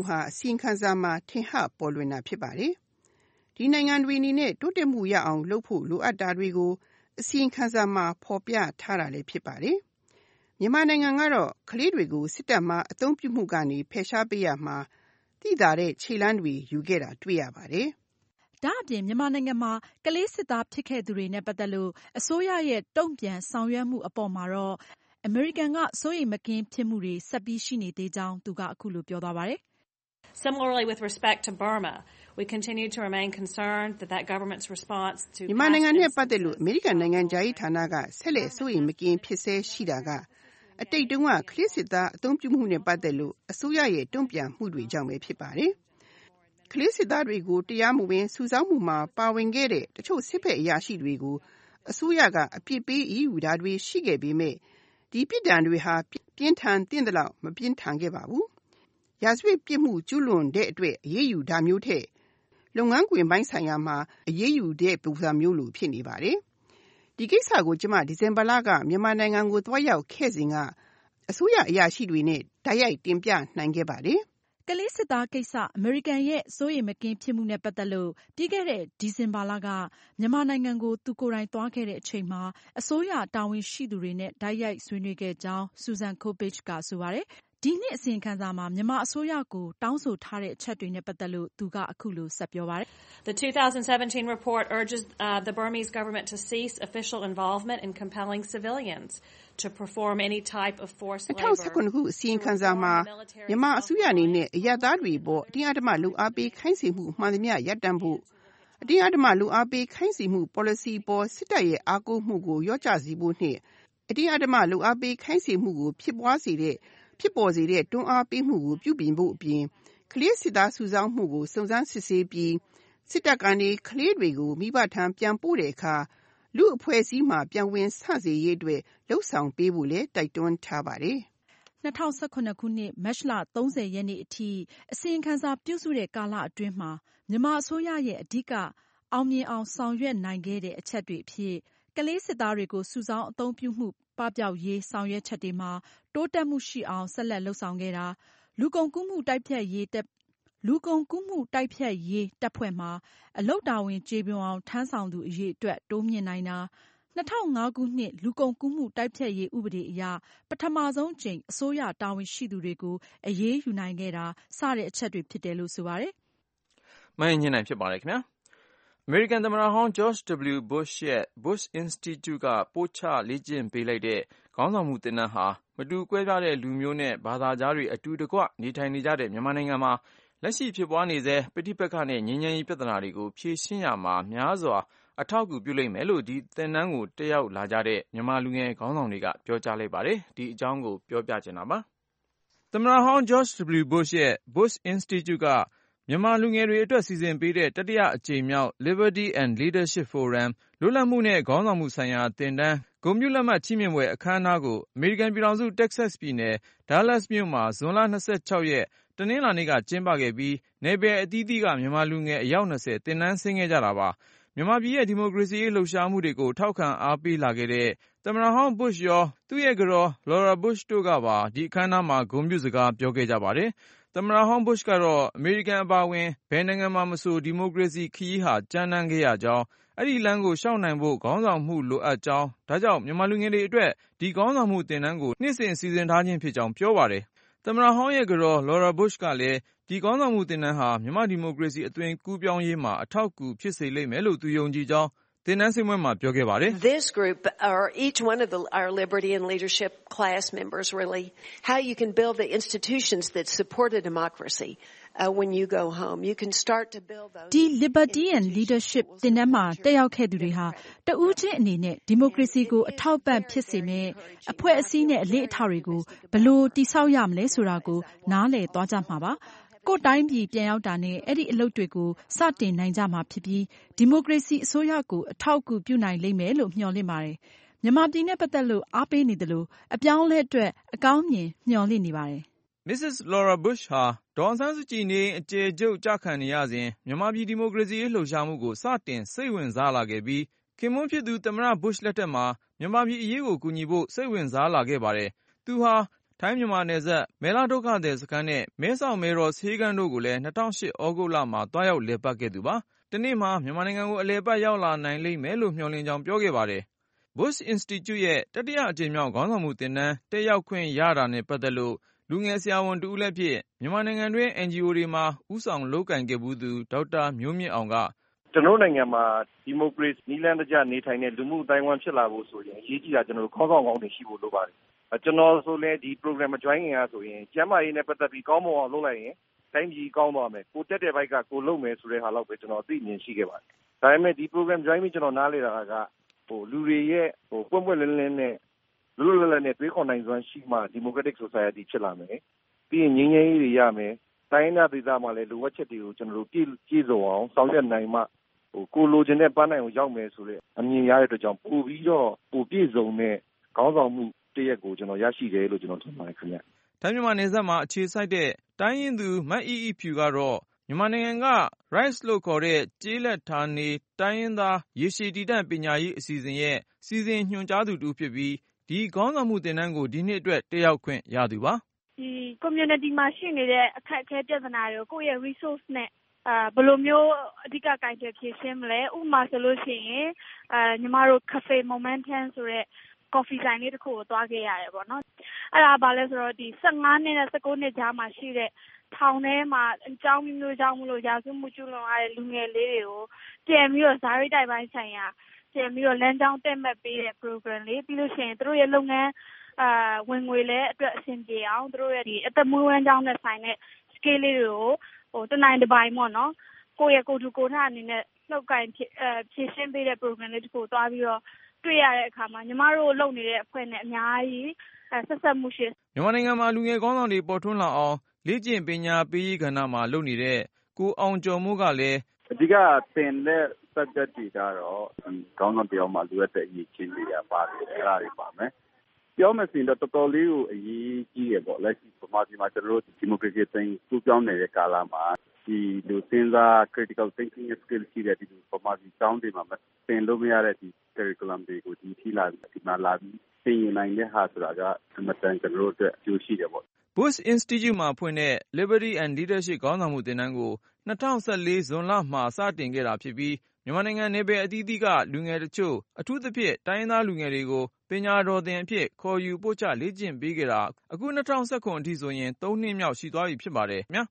service. ဒီနိုင်ငံတွေအနေနဲ့တိုးတက်မှုရအောင်လုပ်ဖို့လိုအပ်တာတွေကိုအစီရင်ခံစာမှာဖော်ပြထားတာလည်းဖြစ်ပါတယ်။မြန်မာနိုင်ငံကတော့ကလေးတွေကိုစစ်တပ်မှအသုံးပြုမှုကနေဖယ်ရှားပေးရမှာသိသာတဲ့ခြေလှမ်းတွေယူခဲ့တာတွေ့ရပါတယ်။ဒါအပြင်မြန်မာနိုင်ငံမှာကလေးစစ်သားဖြစ်ခဲ့သူတွေနဲ့ပတ်သက်လို့အစိုးရရဲ့တုံ့ပြန်ဆောင်ရွက်မှုအပေါ်မှာတော့အမေရိကန်ကစိုးရိမ်မကင်းဖြစ်မှုတွေဆက်ပြီးရှိနေသေးကြောင်းသူကအခုလိုပြောသွားပါတယ်။ Similarly, with respect to Burma, we continue to remain concerned that that government's response to မြန်မာနိုင်ငံနဲ့ပတ်သက်လို့အမေရိကန်နိုင်ငံခြားရေးဌာနကဆက်လက်စိုးရိမ်မကင်းဖြစ်ဆဲရှိတာကအတိတ်တုန်းကကလေးစစ်သားအသုံးပြုမှုနဲ့ပတ်သက်လို့အစိုးရရဲ့တုံ့ပြန်မှုတွေကြောင့်ပဲဖြစ်ပါတယ်။ကလေးစစ်သားတွေကိုတရားမဝင်စုဆောင်းမှုမှာပါဝင်ခဲ့တဲ့တချို့စစ်ဘက်အရာရှိတွေကိုအစိုးရကအပြစ်ပေးအရေးယူတာတွေရှိခဲ့ပေမဲ့ဒီပြစ်ဒဏ်တွေဟာပြင်းထန်သင့်တယ်လို့မပြင်းထန်ခဲ့ပါဘူး။ရာဇဝတ်ပြစ်မှုကျူးလွန်တဲ့အတွက်အရေးယူတာမျိုးထက်လုပ်ငန်းခွင်ပိုင်းဆိုင်ရာမှာအရေးယူတဲ့ပုံစံမျိုးလိုဖြစ်နေပါတယ်။ဒီကိစ္စကိုကျမဒီဇင်ဘာလကမြန်မာနိုင်ငံကိုသွားရောက်ခဲ့စဉ်ကအစိုးရအရာရှိတွေနဲ့တိုက်ရိုက်တင်ပြနိုင်ခဲ့ပါတယ်။ကလေးစစ်သားကိစ္စအမေရိကန်ရဲ့စိုးရိမ်မကင်းဖြစ်မှုနဲ့ပတ်သက်လို့ပြီးခဲ့တဲ့ဒီဇင်ဘာလကမြန်မာနိုင်ငံကိုသူကိုယ်တိုင်သွားခဲ့တဲ့အချိန်မှာအစိုးရတာဝန်ရှိသူတွေနဲ့တိုက်ရိုက်ဆွေးနွေးခဲ့ကြောင်း Susan Kopich ကဆိုပါတယ်။ဒီနှစ်အစီရင်ခံစာမှာမြန်မာအစိုးရကိုတောင်းဆိုထားတဲ့အချက်တွေနဲ့ပတ်သက်လို့သူကအခုလိုဆက်ပြောပါတယ်။ The twenty seventeen report urges uh, the Burmese government to cease official involvement in compelling civilians to perform any type of forced labor. ၂၀၁၇ ခုအစီရင်ခံစာမှာမြန်မာအစိုးရအနေနဲ့အရပ်သားတွေပေါ်အတင်းအဓမ္မလုပ်အားပေးခိုင်းစေမှုမှန်သမျှရပ်တန့်ဖို့အတင်းအဓမ္မလုပ်အားပေးခိုင်းစေမှု policy ပေါ်စစ်တပ်ရဲ့အားကိုးမှုကိုလျော့ကျစေဖို့နဲ့အတင်းအဓမ္မလုပ်အားပေးခိုင်းစေမှုကိုဖြစ်ပွားစေတဲ့ဖြစ်ပေါ်စေတဲ့တွန်းအားပေးမှုကိုပြုပြင်ဖို့အပြင်ကလေးစစ်သားစုဆောင်းမှုကိုစုံစမ်းစစ်ဆေးပြီးစစ်တပ်ကနေကလေးတွေကိုမိဘထံပြန်ပို့တဲ့အခါလူအဖွဲ့အစည်းမှာပြန်ဝင်ဆစေရေးအတွက်လှုပ်ဆောင်ပေးဖို့လည်းတိုက်တွန်းထားပါတယ်။၂၀၁၇ခုနှစ်မတ်လ၃၀ရက်နေ့အထိအစီရင်ခံစာပြုစုတဲ့ကာလအတွင်းမှာမြန်မာအစိုးရရဲ့အဓိကအောင်မြင်အောင်ဆောင်ရွက်နိုင်ခဲ့တဲ့အချက်တွေအဖြစ်ကလေးစစ်သားတွေကိုစုဆောင်းအသုံးပြုမှုပပျောက်ရေးဆောင်ရွက်ချက်တွေမှာတိုးတက်မှုရှိအောင်ဆက်လက်လုပ်ဆောင်ခဲ့တာလူကုန်ကူးမှုတိုက်ဖျက်ရေးတပ်လူကုန်ကူးမှုတိုက်ဖျက်ရေးတပ်ဖွဲ့မှာအလုပ်တာဝန်ကျေပွန်အောင်ထမ်းဆောင်သူအရေအတွက်တိုးမြင့်နိုင်တာ၂၀၀၅ခုနှစ်လူကုန်ကူးမှုတိုက်ဖျက်ရေးဥပဒေအရပထမဆုံးကြိမ်အစိုးရတာဝန်ရှိသူတွေကိုအရေးယူနိုင်ခဲ့တာစတဲ့အချက်တွေဖြစ်တယ်လို့ဆိုပါတယ်။မှန်ရင်နိုင်ဖြစ်ပါတယ်ခင်ဗျာ။အမေရိကန်သမ္မတဟောင်း George W. Bush ရဲ့ Bush Institute ကပို့ချလေ့ကျင့်ပေးလိုက်တဲ့ခေါင်းဆောင်မှုသင်တန်းဟာမတူကွဲပြားတဲ့လူမျိုးနဲ့ဘာသာခြားတွေအတူတကွနေထိုင်နေကြတဲ့မြန်မာနိုင်ငံမှာလက်ရှိဖြစ်ပွားနေဆဲပဋိပက္ခနဲ့ငြိမ်းချမ်းရေးပြဿနာတွေကိုဖြေရှင်းရမှာများစွာအထောက်အကူပြုလိမ့်မယ်လို့ဒီသင်တန်းကိုတက်ရောက်လာကြတဲ့မြန်မာလူငယ်ခေါင်းဆောင်တွေကပြောကြားလိုက်ပါတယ်။ဒီအကြောင်းကိုပြောပြချင်တာပါ။သမ္မတဟောင်း George W. Bush ရဲ့ Bush Institute ကမြန်မာလူငယ်တွေအတွက်စီစဉ်ပေးတဲ့တတိယအကြိမ်မြောက် Liberty and Leadership Forum လွတ်လပ်မှုနဲ့ခေါင်းဆောင်မှုဆိုင်ရာသင်တန်းဂုဏ်ပြုလက်မှတ်ချီးမြှင့်ပွဲအခမ်းအနားကိုအမေရိကန်ပြည်ထောင်စု Texas ပြည်နယ် Dallas မြို့မှာဇွန်လ၂၆ရက်တနင်္လာနေ့ကကျင်းပခဲ့ပြီးနယ်ပယ်အသီးသီးကမြန်မာလူငယ်အယောက်၂၀သင်တန်းဆင်းခဲ့ကြတာပါ။မြန်မာပြည်ရဲ့ဒီမိုကရေစီရေးလှုပ်ရှားမှုတွေကိုထောက်ခံအားပေးလာခဲ့တဲ့သမ္မတဟောင်း Bush ရောသူ့ရဲ့ကတော် Laura Bush တို့ကပါဒီအခမ်းအနားမှာဂုဏ်ပြုစကားပြောခဲ့ကြပါတယ်။သမ္မတဟောင်း Bush ကတော့အမေရိကန်အပါအဝင်ဘယ်နိုင်ငံမှာမဆိုဒီမိုကရေစီခရီးဟာကြမ်းတမ်းခဲ့ရကြောင်းအဲ့ဒီလမ်းကိုရှောက်နိုင်ဖို့ခေါင်းဆောင်မှုလိုအပ်ကြောင်းဒါကြောင့်မြန်မာလူငယ်တွေအတွက်ဒီခေါင်းဆောင်မှုသင်တန်းကိုနှစ်စဉ်စီစဉ်ထားခြင်းဖြစ်ကြောင်းပြောပါတယ်။သမ္မတဟောင်းရဲ့ကတော် Laura Bush ကလည်းဒီခေါင်းဆောင်မှုသင်တန်းဟာမြန်မာဒီမိုကရေစီအသွင်ကူးပြောင်းရေးမှာအထောက်အကူဖြစ်စေလိမ့်မယ်လို့သူယုံကြည်ကြောင်းသင်တန်းဆင်းပွဲမှာပြောခဲ့ပါတယ် This group or each one of the our Liberty and Leadership class members really how you can build the institutions that support a democracy uh, when you go home you can start to build those ဒီ Liberty and Leadership သင်တန်းမှာတက်ရောက်ခဲ့သူတွေဟာတဦးချင်းအနေနဲ့ဒီမိုကရေစီကိုအထောက်ပံ့ဖြစ်စေမယ့်အဖွဲ့အစည်းနဲ့အလေးအထားတွေကိုဘယ်လိုတည်ဆောက်ရမလဲဆိုတာကိုနားလည်သွားကြမှာပါကိုယ်တိုင်းပြည်ပြန်ရောက်တာနဲ့အဲ့ဒီအလုပ်တွေကိုစတင်နိုင်ကြမှာဖြစ်ပြီးဒီမိုကရေစီအစိုးရကိုအထောက်အကူပြုနိုင်လိမ့်မယ်လို့မျှော်လင့်ပါတယ်။မြန်မာပြည်နဲ့ပတ်သက်လို့အားပေးနေတယ်လို့အပြောင်းအလဲအတွက်အကောင်းမြင်မျှော်လင့်နေပါတယ်။ Missus Laura Bush ဟာဒေါ်အောင်ဆန်းစုကြည်နေအကျယ်ချုပ်ကြခံနေရစဉ်မြန်မာပြည်ဒီမိုကရေစီရေးလှုပ်ရှားမှုကိုစတင်စိတ်ဝင်စားလာခဲ့ပြီးခင်မွန်းဖြစ်သူသမ္မတ Bush လက်ထက်မှာမြန်မာပြည်အရေးကိုကူညီဖို့စိတ်ဝင်စားလာခဲ့ပါတယ်။သူဟာထိုင်းမြန်မာနယ်စပ်မဲလာဒုက္ခသည်စခန်းနဲ့မဲဆောက်မဲတော်ဆေးကမ်းတို့ကိုလည်း၂၀၀၈ဩဂုတ်လမှာတွားရောက်လည်ပတ်ခဲ့သူပါ။တနေ့မှာမြန်မာနိုင်ငံကိုအလည်ပတ်ရောက်လာနိုင်လိမ့်မယ်လို့မျှော်လင့်ကြောင်းပြောခဲ့ပါတယ်။ Bush Institute ရဲ့တတိယအကြိမ်မြောက်ခေါင်းဆောင်မှုသင်တန်းတက်ရောက်ခွင့်ရတာနဲ့ပတ်သက်လို့လူငယ်ဆရာဝန်တဦးလည်းဖြစ်မြန်မာနိုင်ငံတွင်း N G O တွေမှာဦးဆောင်လုပ်ကိုင်ခဲ့ဘူးသူဒေါက်တာမျိုးမြင့်အောင်ကကျွန်တော်နိုင်ငံမှာဒီမိုကရေစီနည်းလမ်းတကျနေထိုင်တဲ့လူမှုအတိုင်းအဝိုင်းဖြစ်လာဖို့ဆိုရင်အရေးကြီးတာကျွန်တော်တို့ခေါင်းဆောင်ကောင်းတွေရှိဖို့လိုပါတယ်ကျွန်တော်ဆိုလည်းဒီ program မ join ခင်ရဆိုရင်ကျမ်းမာရေးနဲ့ပတ်သက်ပြီးကောင်းမွန်အောင်လုပ်လိုက်ရင်တိုင်းပြည်ကောင်းသွားမယ်ကိုတက်တဲ့ဘက်ကကိုလုပ်မယ်ဆိုတဲ့ဟာလောက်ပဲကျွန်တော်သိမြင်ရှိခဲ့ပါတယ်ဒါပေမဲ့ဒီ program join ပြီးကျွန်တော်နားလေတာကဟိုလူတွေရဲ့ဟိုပွင့်ပွင့်လင်းလင်းနဲ့လူလူလည်လည်နဲ့တွေးခေါ်နိုင်စွမ်းရှိမှ democratic society ဖြစ်လာမယ်ပြီးရင်ငြိမ်းချမ်းရေးတွေရမယ်တိုင်းဒေသမှာလည်းလိုအပ်ချက်တွေကိုကျွန်တော်တို့ပြည့်ပြည့်စုံအောင်ဆောင်ရွက်နိုင်မှဟိုကိုလိုချင်တဲ့ပန်းနိုင်ကိုရောက်မယ်ဆိုတဲ့အမြင်ရတဲ့အတွက်ကြောင့်ပို့ပြီးတော့ပိုပြည့်စုံတဲ့ခေါင်းဆောင်မှုတရက်ကိုကျွန်တော်ရရှိတယ်လို့ကျွန်တော်ထင်ပါတယ်ခင်ဗျ။ထိုင်းမြန်မာနယ်စပ်မှာအခြေစိုက်တဲ့တိုင်းရင်းသူမတ်အီအီဖြူကတော့မြန်မာနိုင်ငံက Rice လို့ခေါ်တဲ့ကျေးလက်ဌာနေတိုင်းရင်းသားရေရှည်တည်တံ့ပညာရေးအစီအစဉ်ရဲ့စီစဉ်ညွှန်ကြားသူတူဖြစ်ပြီးဒီဒီခေါင်းဆောင်မှုသင်တန်းကိုဒီနှစ်အတွက်တက်ရောက်ခွင့်ရသူပါဒီ community မှာရှိနေတဲ့အခက်အခဲပြဿနာတွေကိုကိုယ့်ရဲ့ resource နဲ့အာဘယ်လိုမျိုးအဓိကကင်တွယ်ဖြေရှင်းမလဲဥပမာဆိုလို့ရှိရင်အာညီမတို့ cafe momentum ဆိုတဲ့ coffee ဆိုင်လေးတစ်ခုကိုသွားခဲ့ရတယ်ပေါ့နော်အဲ့ဒါဘာလဲဆိုတော့ဒီfifteenနှစ်နဲ့nineteenနှစ်ကြားမှာရှိတဲ့ထောင်ထဲမှာအကြောင်းမျိုးကြောင့်မလို့ရာဇဝတ်မှုကျူးလွန်ရတဲ့လူငယ်လေးတွေကိုပြန်ပြီးတော့ဇာတိတိုက်ပိုင်းဆိုင်ရာပြန်ပြီးတော့လမ်းကြောင်းတက်မှတ်ပေးတဲ့ program လေးပြီးလို့ရှိရင်တို့ရဲ့လုပ်ငန်းအာဝင်ငွေလည်းအတွက်အဆင်ပြေအောင်တို့ရဲ့ဒီအသက်မွေးဝမ်းကြောင်းနဲ့ဆိုင်တဲ့ scale လေးတွေကိုဟိုတနိုင်တစ်ပိုင်းပေါ့နော်ကိုယ့်ရဲ့ကိုယ်ထူကိုယ်ထအနေနဲ့နှုတ်ကင်ဖြည့်ဖြည့်ရှင်းပေးတဲ့ program လေးတစ်ခုသွားပြီးတော့တွေ့ရတဲ့အခါမှာညီမတို့လုပ်နေတဲ့အဖွဲ့နဲ့အများကြီးဆက်ဆက်မှုရှိမြန်မာနိုင်ငံမှာလူငယ်ခေါင်းဆောင်တွေပေါ်ထွန်းလာအောင်လေ့ကျင့်ပညာပေးရေးကဏ္ဍမှာလုပ်နေတဲ့ကိုအောင်ကျော်မိုးကလည်းအဓိကသင်တဲ့ subject တွေကတော့ဒီခေါင်းဆောင်တယောက်မှလိုအပ်တဲ့အရေးချင်းတွေပါတယ်အဲ့ဒါတွေပါမယ်ပြောမယ်ဆိုရင်တော့တော်တော်လေးကိုအရေးကြီးရပေါ့လက်ရှိပမာဒီမှာကျွန်တော်တို့ဒီမိုကရေစီသိမ်းကူးပြောင်းနေတဲ့ကာလမှာဒီလူစဉ်းစား critical thinking skill ရှိတဲ့ဒီပမာဒီတောင်းတွေမှာသင်လို့မရတဲ့ဒီ curriculum တွေကိုဒီထိလာဒီမှာလာပြီးသင်နိုင်တဲ့ဟာဆိုတာကအမှန်တန်ကျွန်တော်တို့အတွက်အကျိုးရှိတယ်ပေါ့ Bush Institute မှာဖွင့်တဲ့ Liberty and Leadership ခေါင်းဆောင်မှုသင်တန်းကိုtwenty fourteenဇွန်လမှာစတင်ခဲ့တာဖြစ်ပြီးမြန်မာနိုင်ငံနယ်ပယ်အသီးသီးကလူငယ်တချို့အထူးသဖြင့်တိုင်းရင်းသားလူငယ်တွေကိုပညာတော်သင်အဖြစ်ခေါ်ယူပို့ချလေ့ကျင့်ပေးခဲ့တာအခုtwenty nineteenအထိဆိုရင်threeနှစ်မြောက်ရှိသွားပြီဖြစ်ပါတယ်ခင်ဗျာ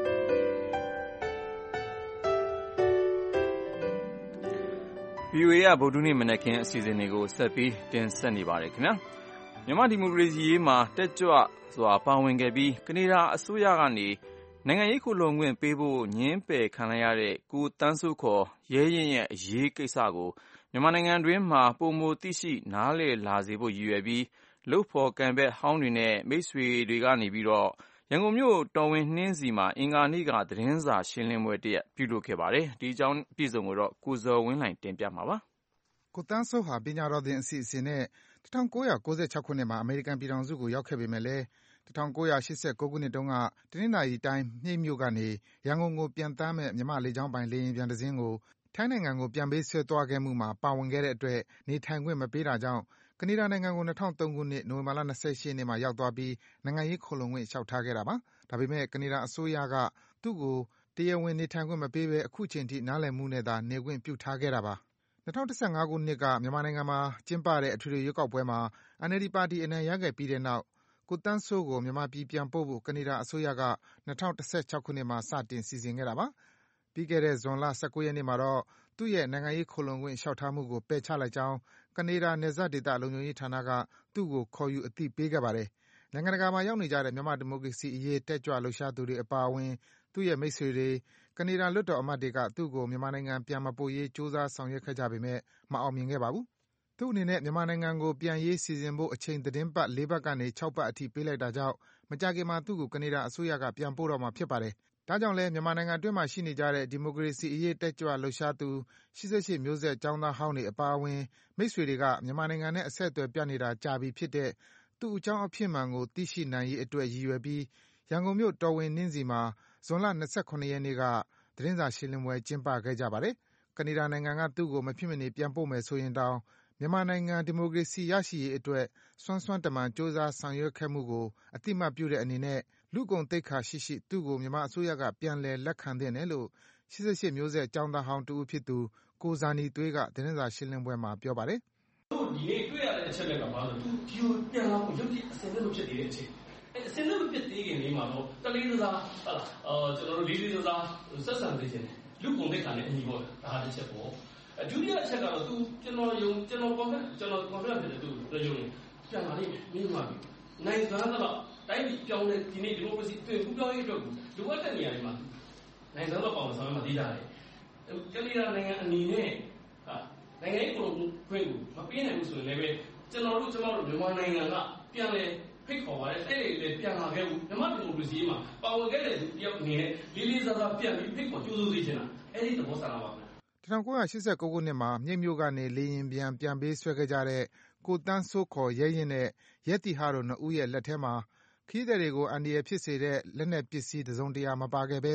ဗွီအိုအေ ကဗုဒ္ဓဟူးနေ့မနက်ခင်းအစီအစဉ်တွေကိုဆက်ပြီးတင်ဆက်နေပါတယ်ခင်ဗျာမြန်မာဒီမိုကရေစီရေးမှာတက်ကြွစွာပါဝင်ခဲ့ပြီးကနေဒါအစိုးရကနေနိုင်ငံရေးခိုလှုံခွင့်ပေးဖို့ညှင်းပယ်ခံလိုက်ရတဲ့ကိုသန်းစိုးခေါ်ရဲရင်ရဲ့အရေးကိစ္စကိုမြန်မာနိုင်ငံတွင်းမှာပုံမသိရှိနားလည်လာစေဖို့ရည်ရွယ်ပြီးလုပ်ဖော်ကံဘက်ဟောင်းတွေနဲ့မိတ်ဆွေတွေကနေပြီးတော့ရန်ကုန်မြို့တော်ဝင်နှင်းစီမှာအင်္ဂါနေ့ကသတင်းစာရှင်းလင်းပွဲတရက်ပြုလုပ်ခဲ့ပါတယ်ဒီအကြောင်းပြည်စုံကိုတော့ကိုဇော်ဝင်းလှိုင်တင်ပြမှာပါကိုသန်းစိုးဟာပညာတော်သင်အစီအစဉ်နဲ့nineteen ninety-sixခုနှစ်မှာအမေရိကန်ပြည်ထောင်စုကိုရောက်ခဲ့ပေမဲ့လည်းnineteen eighty-nineခုနှစ်တုန်းကတနင်္သာရီတိုင်းမြိတ်မြို့ကနေရန်ကုန်ကိုပြန်တမ်းမဲ့မြန်မာလေကြောင်းပိုင်လေယာဉ်ပြန်တစ်စင်းကိုထိုင်းနိုင်ငံကိုပြန်ပေးဆွဲသွားခဲ့မှုမှာပါဝင်ခဲ့တဲ့အတွက်နေထိုင်ခွင့်မပေးတာကြောင့်ကနေဒါနိုင်ငံကိုtwo thousand threeခုနှစ်နိုဝင်ဘာလtwenty-eightရက်နေ့မှာရောက်သွားပြီးနိုင်ငံရေးခိုလှုံခွင့်လျှောက်ထားခဲ့တာပါဒါပေမဲ့ကနေဒါအစိုးရကသူ့ကိုတရားဝင်နေထိုင်ခွင့်မပေးဘဲအခုချိန်ထိနားလည်မှုနဲ့သာနေခွင့်ပြုထားခဲ့တာပါtwenty fifteenခုနှစ်ကမြန်မာနိုင်ငံမှာကျင်းပတဲ့အထွေထွေရွေးကောက်ပွဲမှာ N L D ပါတီအနိုင်ရခဲ့ပြီးတဲ့နောက်ကိုသန်းစိုးကိုမြန်မာပြည်ပြန်ပို့ဖို့ကနေဒါအစိုးရကtwenty sixteenခုနှစ်မှာစတင်စီစဉ်ခဲ့တာပါပြီးခဲ့တဲ့ဇွန်လnineteenရက်နေ့မှာတော့သူ့ရဲ့နိုင်ငံရေးခိုလှုံခွင့်လျှောက်ထားမှုကိုပယ်ချလိုက်ကြောင်းကနေဒါနယ်စပ်ဒေသလုံခြုံရေးဌာနကသူ့ကိုခေါ်ယူအသိပေးခဲ့ပါတယ်နိုင်ငံတကာမှာရောက်နေကြတဲ့မြန်မာဒီမိုကရေစီအရေးတက်ကြွလှုပ်ရှားသူတွေအပါအဝင်သူ့ရဲ့မိတ်ဆွေတွေကနေဒါလွှတ်တော်အမတ်တွေကသူ့ကိုမြန်မာနိုင်ငံပြန်မပို့ရေးကြိုးစားဆောင်ရွက်ခဲ့ကြပေမဲ့မအောင်မြင်ခဲ့ပါဘူးသူ့အနေနဲ့မြန်မာနိုင်ငံကိုပြန်ရေးစီစဉ်ဖို့အချိန်သတင်းပတ်fourပတ်ကနေsixပတ်အထိပေးလိုက်တာကြောင့်မကြာခင်မှာသူ့ကိုကနေဒါအစိုးရကပြန်ပို့တော့မှာဖြစ်ပါတယ်ဒါကြောင့်လဲမြန်မာနိုင်ငံအတွင်းမှာရှိနေကြတဲ့ဒီမိုကရေစီအရေးတက်ကြွလှုပ်ရှားသူeighty-eightမျိုးဆက်ကျောင်းသားဟောင်းတွေအပါအဝင်မိတ်ဆွေတွေကမြန်မာနိုင်ငံနဲ့အဆက်အသွယ်ပြတ်နေတာကြာပြီဖြစ်တဲ့သူ့အကြောင်းအဖြစ်မှန်ကိုသိရှိနိုင်ရေးအတွက်ရည်ရွယ်ပြီးရန်ကုန်မြို့တော်ဝင်နှင်းစီမှာဇွန်လtwenty-seventhရက်နေ့ကသတင်းစာရှင်းလင်းပွဲကျင်းပခဲ့ကြပါတယ်ကနေဒါနိုင်ငံကသူ့ကိုမဖြစ်မနေပြန်ပို့မယ်ဆိုရင်တောင်မြန်မာနိုင်ငံဒီမိုကရေစီရရှိရေးအတွက်စွမ်းစွမ်းတမန်ကြိုးစားဆောင်ရွက်ခဲ့မှုကိုအသိအမှတ်ပြုတဲ့အနေနဲ့လူ့ဂုဏ်သိက္ခာရှိရှိသူ့ကိုမြန်မာအစိုးရကပြန်လည်လက်ခံသင့်တယ်လို့eighty-eightမျိုးဆက်ကျောင်းသားဟောင်းတဦးဖြစ်သူကိုဇာနည်သွေးကသတင်းစာရှင်းလင်းပွဲမှာပြောပါတယ်ဒီနေ့တွေ့ရတဲ့အချက်တွေကဘာလို့သူဒီကိုပြန်လာဖို့ရုပ်တည်အစင်လို့ဖြစ်နေတဲ့အချိန်အဲအစင်လို့ဖြစ်သေးခင်လေးမှာတော့တလေးစားဟာအော်ကျွန်တော်တို့လေးလေးစားဆက်ဆံနေခြင်းလူကုန်တဲ့ခံနဲ့အညီပေါ့ဒါတစ်ချက်ပေါ့အဒုတိယအချက်ကတော့သူကျွန်တော်ယုံကျွန်တော် confident ကျွန်တော် confident ဖြစ်တယ်သူတို့ယုံပြန်လာလိမ့်မယ်မင်းမှပြီနိုင်သားတော့တိုင်းပြည်ပြောင်းတဲ့ဒီနေ့ဒီမိုကရေစီတွင်ကူးပြောင်းရေးအတွက်ကိုလိုအပ်တဲ့နေရာတွေမှာနိုင်သားတော့ပေါင်းဆောင်မှသိကြတယ်ကနေဒါနိုင်ငံအနေနဲ့ဟာနိုင်ငံရေးကိုခွင့်ကိုမပေးနိုင်ဘူးဆိုရင်လည်းကျွန်တော်တို့ကျွန်တော်တို့မြန်မာနိုင်ငံကပြန်လဲဖိတ်ခေါ်ပါတယ်အဲ့ဒီလေပြန်လာခဲ့ဘူးမြန်မာဒီမိုကရေစီမှာပါဝင်ခဲ့တဲ့သူတယောက်အနေနဲ့လေးလေးစားစားပြန်ပြီးဖိတ်ခေါ်ကြိုးစိုးစေချင်တာအဲ့ဒီသဘောဆန္ဒပါ nineteen eighty-nineခုနှစ်မှာမြိတ်မြို့ကနေလေယာဉ်ပြန်ပြန်ပေးဆွဲခဲ့ကြတဲ့ကိုသန်းစိုးခေါ်ရဲရင်နဲ့ရဲတီဟာတို့နှစ်ဦးရဲ့လက်ထဲမှာခရီးသည်တွေကိုအန္တရာယ်ဖြစ်စေတဲ့လက်နက်ပစ္စည်းတစ်စုံတရာမပါခဲ့ဘဲ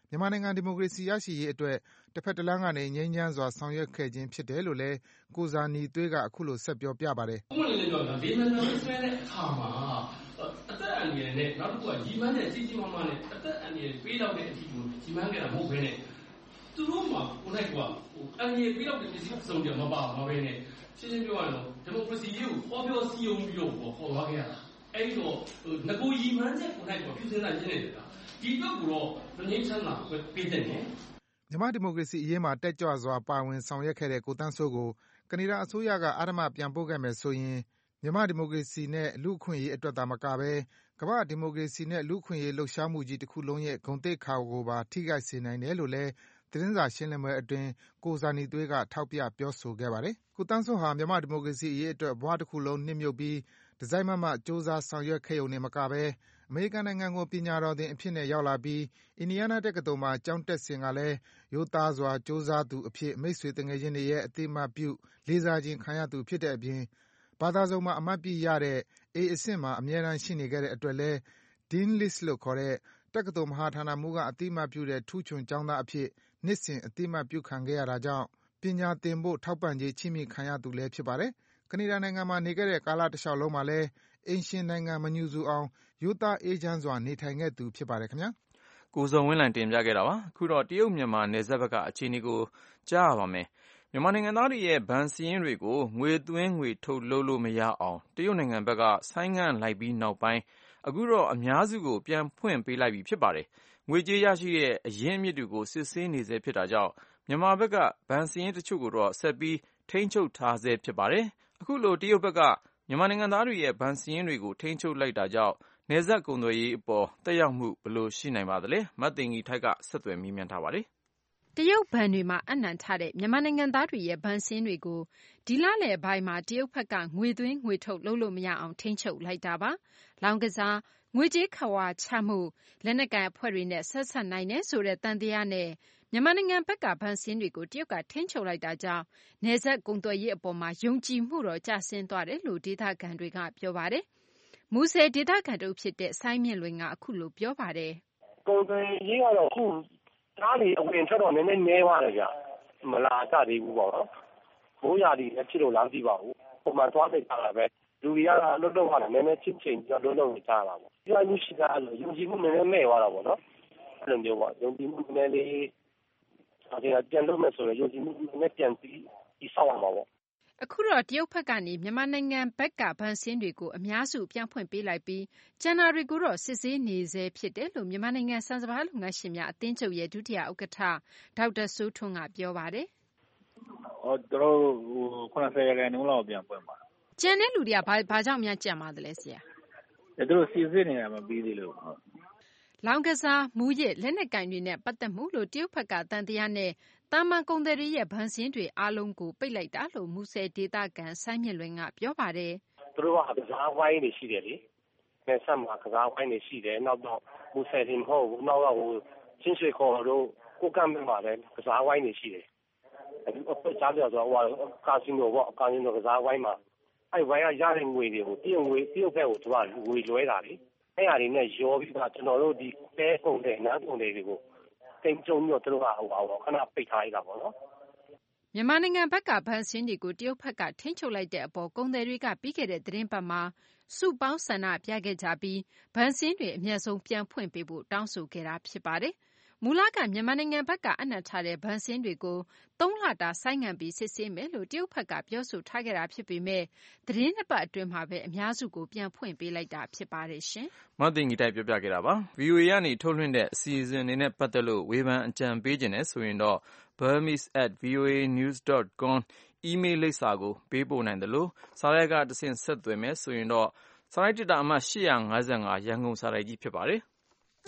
မြန်မာနိုင်ငံဒီမိုကရေစီရရှိရေးအတွက်တစ်ဖက်တစ်လမ်းကနေငြိမ်းချမ်းစွာဆောင်ရွက်ခဲ့ခြင်းဖြစ်တယ်လို့လည်းကိုဇာနီသွေးကအခုလိုဆက်ပြောပြပါတယ်။ဥပမာလေးပြောတာဒီနိုင်ငံရေးဆွဲတဲ့အခါမှာအသက်အန္တရာယ်နဲ့နောက်တစ်ခုကကြီးမားတဲ့ကြီးကြီးမားမားနဲ့အသက်အန္တရာယ်ပေးလောက်တဲ့အထိကိုကြီးမားခဲ့တာမဟုတ်ဘဲနဲ့သူတို့မှာကိုယ်နိုင်ကဟိုအန္တရာယ်ပေးလောက်တဲ့ပစ္စည်းစုံကြမပါမဘဲနဲ့ရှင်းရှင်းပြောရရင်ဒီမိုကရေစီရေးကိုပေါ်ပြောစီယုံပြီးတော့ပေါ်သွားခဲ့ရတာ။အဲ့တော့ငကိုကြီးမားတဲ့ကိုယ်နိုင်ကပြုစင်းတာရင်းနေတာဒီတော့ကတော့ငြိမ်းချမ်းသာပေးတဲ့နေမြန်မာဒီမိုကရေစီအရေးမှာတက်ကြွစွာပါဝင်ဆောင်ရွက်ခဲ့တဲ့ကိုတန်းစိုးကိုကနေဒါအစိုးရကအာဓမ္မပြန်ပို့ခဲ့မယ်ဆိုရင်မြန်မာဒီမိုကရေစီနဲ့လူ့အခွင့်အရေးအတွက်သာမကဘဲကမ္ဘာ့ဒီမိုကရေစီနဲ့လူ့အခွင့်အရေးလှုပ်ရှားမှုကြီးတစ်ခုလုံးရဲ့ဂုဏ်သိက္ခာကိုပါထိခိုက်စေနိုင်တယ်လို့လည်းသတင်းစာရှင်းလင်းပွဲအတွင်းကိုဇာနီသွေးကထောက်ပြပြောဆိုခဲ့ပါတယ်။ကိုတန်းစိုးဟာမြန်မာဒီမိုကရေစီအရေးအတွက်ဘဝတစ်ခုလုံးနှစ်မြုပ်ပြီးဒီဇိုင်းမမစ조사ဆောင်ရွက်ခဲ့ုံနဲ့မကဘဲအမေရိကန်နိုင်ငံကိုပညာတော်သင်အဖြစ်နဲ့ရောက်လာပြီးအင်ဒီယားနားတက္ကသိုလ်မှာကျောင်းတက်စဉ်ကလည်းရိုးသားစွာစ조사သူအဖြစ်မိတ်ဆွေတငယ်ချင်းတွေရဲ့အသိအမှတ်ပြုလေးစားခြင်းခံရသူဖြစ်တဲ့အပြင်ဘာသာစုံမှာအမှတ်ပြုရတဲ့ A အဆင့်မှာအမြဲတမ်းရှိနေခဲ့တဲ့အတွက်လည်း Dean List လို့ခေါ်တဲ့တက္ကသိုလ်မဟာဌာနမှူးကအသိအမှတ်ပြုတဲ့ထူးချွန်ကျောင်းသားအဖြစ်နှစ်စဉ်အသိအမှတ်ပြုခံခဲ့ရတာကြောင့်ပညာသင်ဖို့ထောက်ပံ့ကြေးချီးမြှင့်ခံရသူလည်းဖြစ်ပါတယ်။ကနေဒါနိုင်ငံမှာနေခဲ့တဲ့ကာလတစ်လျှောက်လုံးမှာလည်းအိမ်ရှင်နိုင်ငံမညူစုအောင်ရိုးသားအေးချမ်းစွာနေထိုင်ခဲ့သူဖြစ်ပါတယ်ခင်ဗျာ။ကိုဇော်ဝင်းလှိုင်တင်ပြခဲ့တာပါ။အခုတော့တရုတ်မြန်မာနယ်စပ်ဘက်ကအခြေအနေကိုကြားရပါမယ်။မြန်မာနိုင်ငံသားတွေရဲ့ဘဏ်စာရင်းတွေကိုငွေသွင်းငွေထုတ်လုပ်လို့မရအောင်တရုတ်နိုင်ငံဘက်ကဆိုင်းငံ့လိုက်ပြီးနောက်ပိုင်းအခုတော့အများစုကိုပြန်ဖွင့်ပေးလိုက်ပြီဖြစ်ပါတယ်။ငွေကြေးရရှိတဲ့အရင်းအမြစ်တွေကိုစစ်ဆေးနေဆဲဖြစ်တာကြောင့်မြန်မာဘက်ကဘဏ်စာရင်းတချို့ကိုတော့ဆက်ပြီးထိန်းချုပ်ထားဆဲဖြစ်ပါတယ်။အခုလိုတရုတ်ဘက်ကမြန်မာနိုင်ငံသားတွေရဲ့ဘဏ်စာရင်းတွေကိုထိန်းချုပ်လိုက်တာကြောင့်နယ်စပ်ကုန်သွယ်ရေးအပေါ်သက်ရောက်မှုဘယ်လိုရှိနိုင်ပါသလဲ။မသိင်္ဂီထိုက်ကဆက်သွယ်မေးမြန်းထားပါတယ်။တရုတ်ဘဏ်တွေမှာအနှံထားတဲ့မြန်မာနိုင်ငံသားတွေရဲ့ဘဏ်စာရင်းတွေကိုဒီလလယ်ပိုင်းမှာတရုတ်ဘက်ကငွေသွင်းငွေထုတ်လုပ်လို့မရအောင်ထိန်းချုပ်လိုက်တာပါ။လောင်းကစားငွေကြေးခဝါချမှုလက်နက်ကိုင်အဖွဲ့တွေနဲ့ဆက်ဆက်နိုင်တယ်ဆိုတဲ့တန်တရားနဲ့မြန်မာနိုင်ငံဘက်ကဘဏ်စာရင်းတွေကိုတရုတ်ကထိန်းချုပ်လိုက်တာကြောင့်နယ်စပ်ကုန်သွယ်ရေးအပေါ်မှာယုံကြည်မှုတော့ကျဆင်းသွားတယ်လို့ဒေသခံတွေကပြောပါတယ်။မူဆယ်ဒေသခံတို့ဖြစ်တဲ့ဆိုင်းမြင့်လွင်ကအခုလိုပြောပါတယ်။ကုန်သွယ်ရေးကတော့အခုသားတွေအဝင်ထွက်တော့နည်းနည်းနည်းသွားတယ်ဗျ။မလာကြသေးဘူးပေါ့နော်။မိုးရာသီလည်းဖြစ်လို့လားမသိပါဘူး။ပုံမှန်သွားနေကြတာပဲ။လူတွေကတော့လှုပ်လှုပ်ရတယ်နည်းနည်းချစ်ချိန်ပြီးတော့လှုပ်လှုပ်နေကြတာပေါ့။ပြောရလို့ရှိတာလို့ယုံကြည်မှုနည်းနည်းမဲ့သွားတာပေါ့နော်။အဲ့လိုမျိုးပေါ့ယုံကြည်မှုနည်းနည်းလေးအဲ့ဒါပြန်လို့မယ်ဆိုတော့ယုံကြည်မှုနဲ့ပြန်ပြီးဒီဆောက်ရမှာပေါ့အခုတော့တရုတ်ဘက်ကနေမြန်မာနိုင်ငံဘက်ကဘဏ်စင်းတွေကိုအများစုပြန်ဖွင့်ပေးလိုက်ပြီးကျန်တာတွေကိုတော့စစ်ဆေးနေဆဲဖြစ်တယ်လို့မြန်မာနိုင်ငံစံစဘာလုပ်ငန်းရှင်များအသင်းချုပ်ရဲ့ဒုတိယဥက္ကဋ္ဌဒေါက်တာစိုးထွန်းကပြောပါတယ်။အော်တို့ဟို90ရာခိုင်နှုန်းလောက်ပြန်ဖွင့်ပါကျန်တဲ့လူတွေကဘာဘာကြောင့်များကြံပါသလဲဆရာ။တို့စစ်ဆေးနေတာမပြီးသေးလို့ဟုတ်လောင်ကစားမူရစ်လက်နက်ကင်တွေနဲ့ပတ်သက်မှုလို့တရုတ်ဘက်ကတန်တရားနဲ့တာမန်ကုန်သည်တွေရဲ့ဗန်စင်းတွေအားလုံးကိုပိတ်လိုက်တာလို့မူဆယ်ဒေသကန်ဆိုင်းမြင့်လွင်ကပြောပါတယ်။သူတို့ကကစားဝိုင်းနေရှိတယ်လေ။နယ်ဆက်မှာကစားဝိုင်းနေရှိတယ်။နောက်တော့မူဆယ်တင်မဟုတ်ဘူး။နောက်တော့ဟိုချင်းရွှေခေါ်တို့ကိုကန့်မှာလည်းကစားဝိုင်းနေရှိတယ်။အခုကြားပြောဆိုတော့ဟိုကာစီနိုပေါ့ကာစီနိုကစားဝိုင်းမှာအဲ့ဝိုင်းကရတဲ့ငွေတွေကိုတရုတ်ငွေတရုတ်ဘက်ကိုသူကငွေလွှဲတာလေ။အဲ့အရာတွေနဲ့ရောပြီးတော့ကျွန်တော်တို့ဒီတဲကုန်တဲ့နားကုန်တွေကိုတိမ်ကျုံပြီးတော့သူတို့ကဟိုပါခဏပိတ်ထားလိုက်တာပေါ့နော်မြန်မာနိုင်ငံဘက်ကဗန်စင်းတွေကိုတရုတ်ဘက်ကထိန်းချုပ်လိုက်တဲ့အပေါ်ကုန်သည်တွေကပြီးခဲ့တဲ့သတင်းပတ်မှာစုပေါင်းဆန္ဒပြခဲ့ကြပြီးဗန်စင်းတွေအမျက်ဆုံးပြန်ဖွင့်ပေးဖို့တောင်းဆိုခဲ့တာဖြစ်ပါတယ်မူလကမြန်မာနိုင်ငံဘက်ကအနှံ့ထားတဲ့ဗန်စင်းတွေကိုသုံးလတာဆိုင်းငံ့ပြီးစစ်ဆေးမယ်လို့တရုတ်ဘက်ကပြောဆိုထားခဲ့တာဖြစ်ပေမဲ့သတင်းနှစ်ပတ်အတွင်းမှာပဲအများစုကိုပြန်ဖွင့်ပေးလိုက်တာဖြစ်ပါတယ်ရှင်။မသိင်္ဂီတိုက်ပြောပြခဲ့တာပါ။ဗီအိုအေ ကနေထုတ်လွှင့်တဲ့အစီအစဉ်တွေနဲ့ပတ်သက်လို့ဝေဖန်အကြံပေးခြင်းနဲ့ဆိုရင်တော့ burmese at voa news dot com email လိပ်စာကိုပေးပို့နိုင်တယ်လို့စာရိုက်ကတဆင့်ဆက်သွယ်မယ်ဆိုရင်တော့စာရိုက်တာအမှတ်၈၅၅ရန်ကုန်စာရိုက်ကြီးဖြစ်ပါတယ်။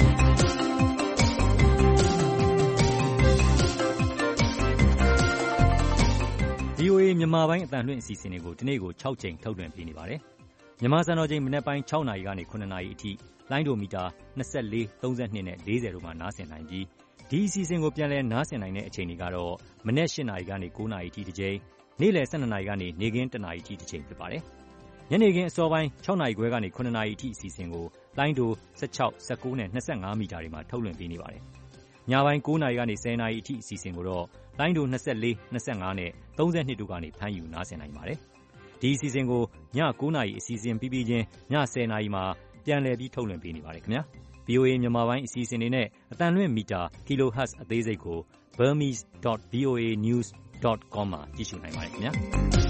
ဗီအိုအေ မြန်မာပိုင်းအသံလွှင့်အစီအစဉ်တွေကိုဒီနေ့ကို၆ကြိမ်ထုတ်လွှင့်ပေးနေပါတယ်။မြန်မာစံတော်ချိန်မနက်ပိုင်း၆နာရီကနေ၇နာရီအထိလိုင်းဒိုမီတာ၂၄၊၃၂နဲ့၄၀တို့မှာနားဆင်နိုင်ပြီးဒီအစီအစဉ်ကိုပြန်လည်နားဆင်နိုင်တဲ့အချိန်တွေကတော့မနက်၈နာရီကနေ၉နာရီအထိတစ်ကြိမ်နေ့လယ်၁၂နာရီကနေနေ့ခင်း၁နာရီအထိတစ်ကြိမ်ဖြစ်ပါတယ်။ညနေခင်းအစောပိုင်း၆နာရီခွဲကနေ၇နာရီအထိအစီအစဉ်ကိုလိုင်းဒို၁၆၊၁၉နဲ့၂၅မီတာတွေမှာထုတ်လွှင့်ပေးနေပါတယ်။ညပိုင်း၉နာရီကနေ၁၀နာရီအထိအစီအစဉ်ကိုတော့လိုင်းဒို၂၄၊၂၅နဲ့၃၂တို့ကနေဖမ်းယူနားဆင်နိုင်ပါတယ်။ဒီအစီအစဉ်ကိုည၉နာရီအစီအစဉ်ပြီးပြီးချင်းည၁၀နာရီမှာပြန်လည်ပြီးထုတ်လွှင့်ပေးနေပါတယ်ခင်ဗျာ။ ဗွီအိုအေ မြန်မာပိုင်းအစီအစဉ်တွေနဲ့အသံလွှင့်မီတာ kilohertz အသေးစိတ်ကို burmese dot v o a news dot com မှာကြည့်ရှုနိုင်ပါတယ်ခင်ဗျာ။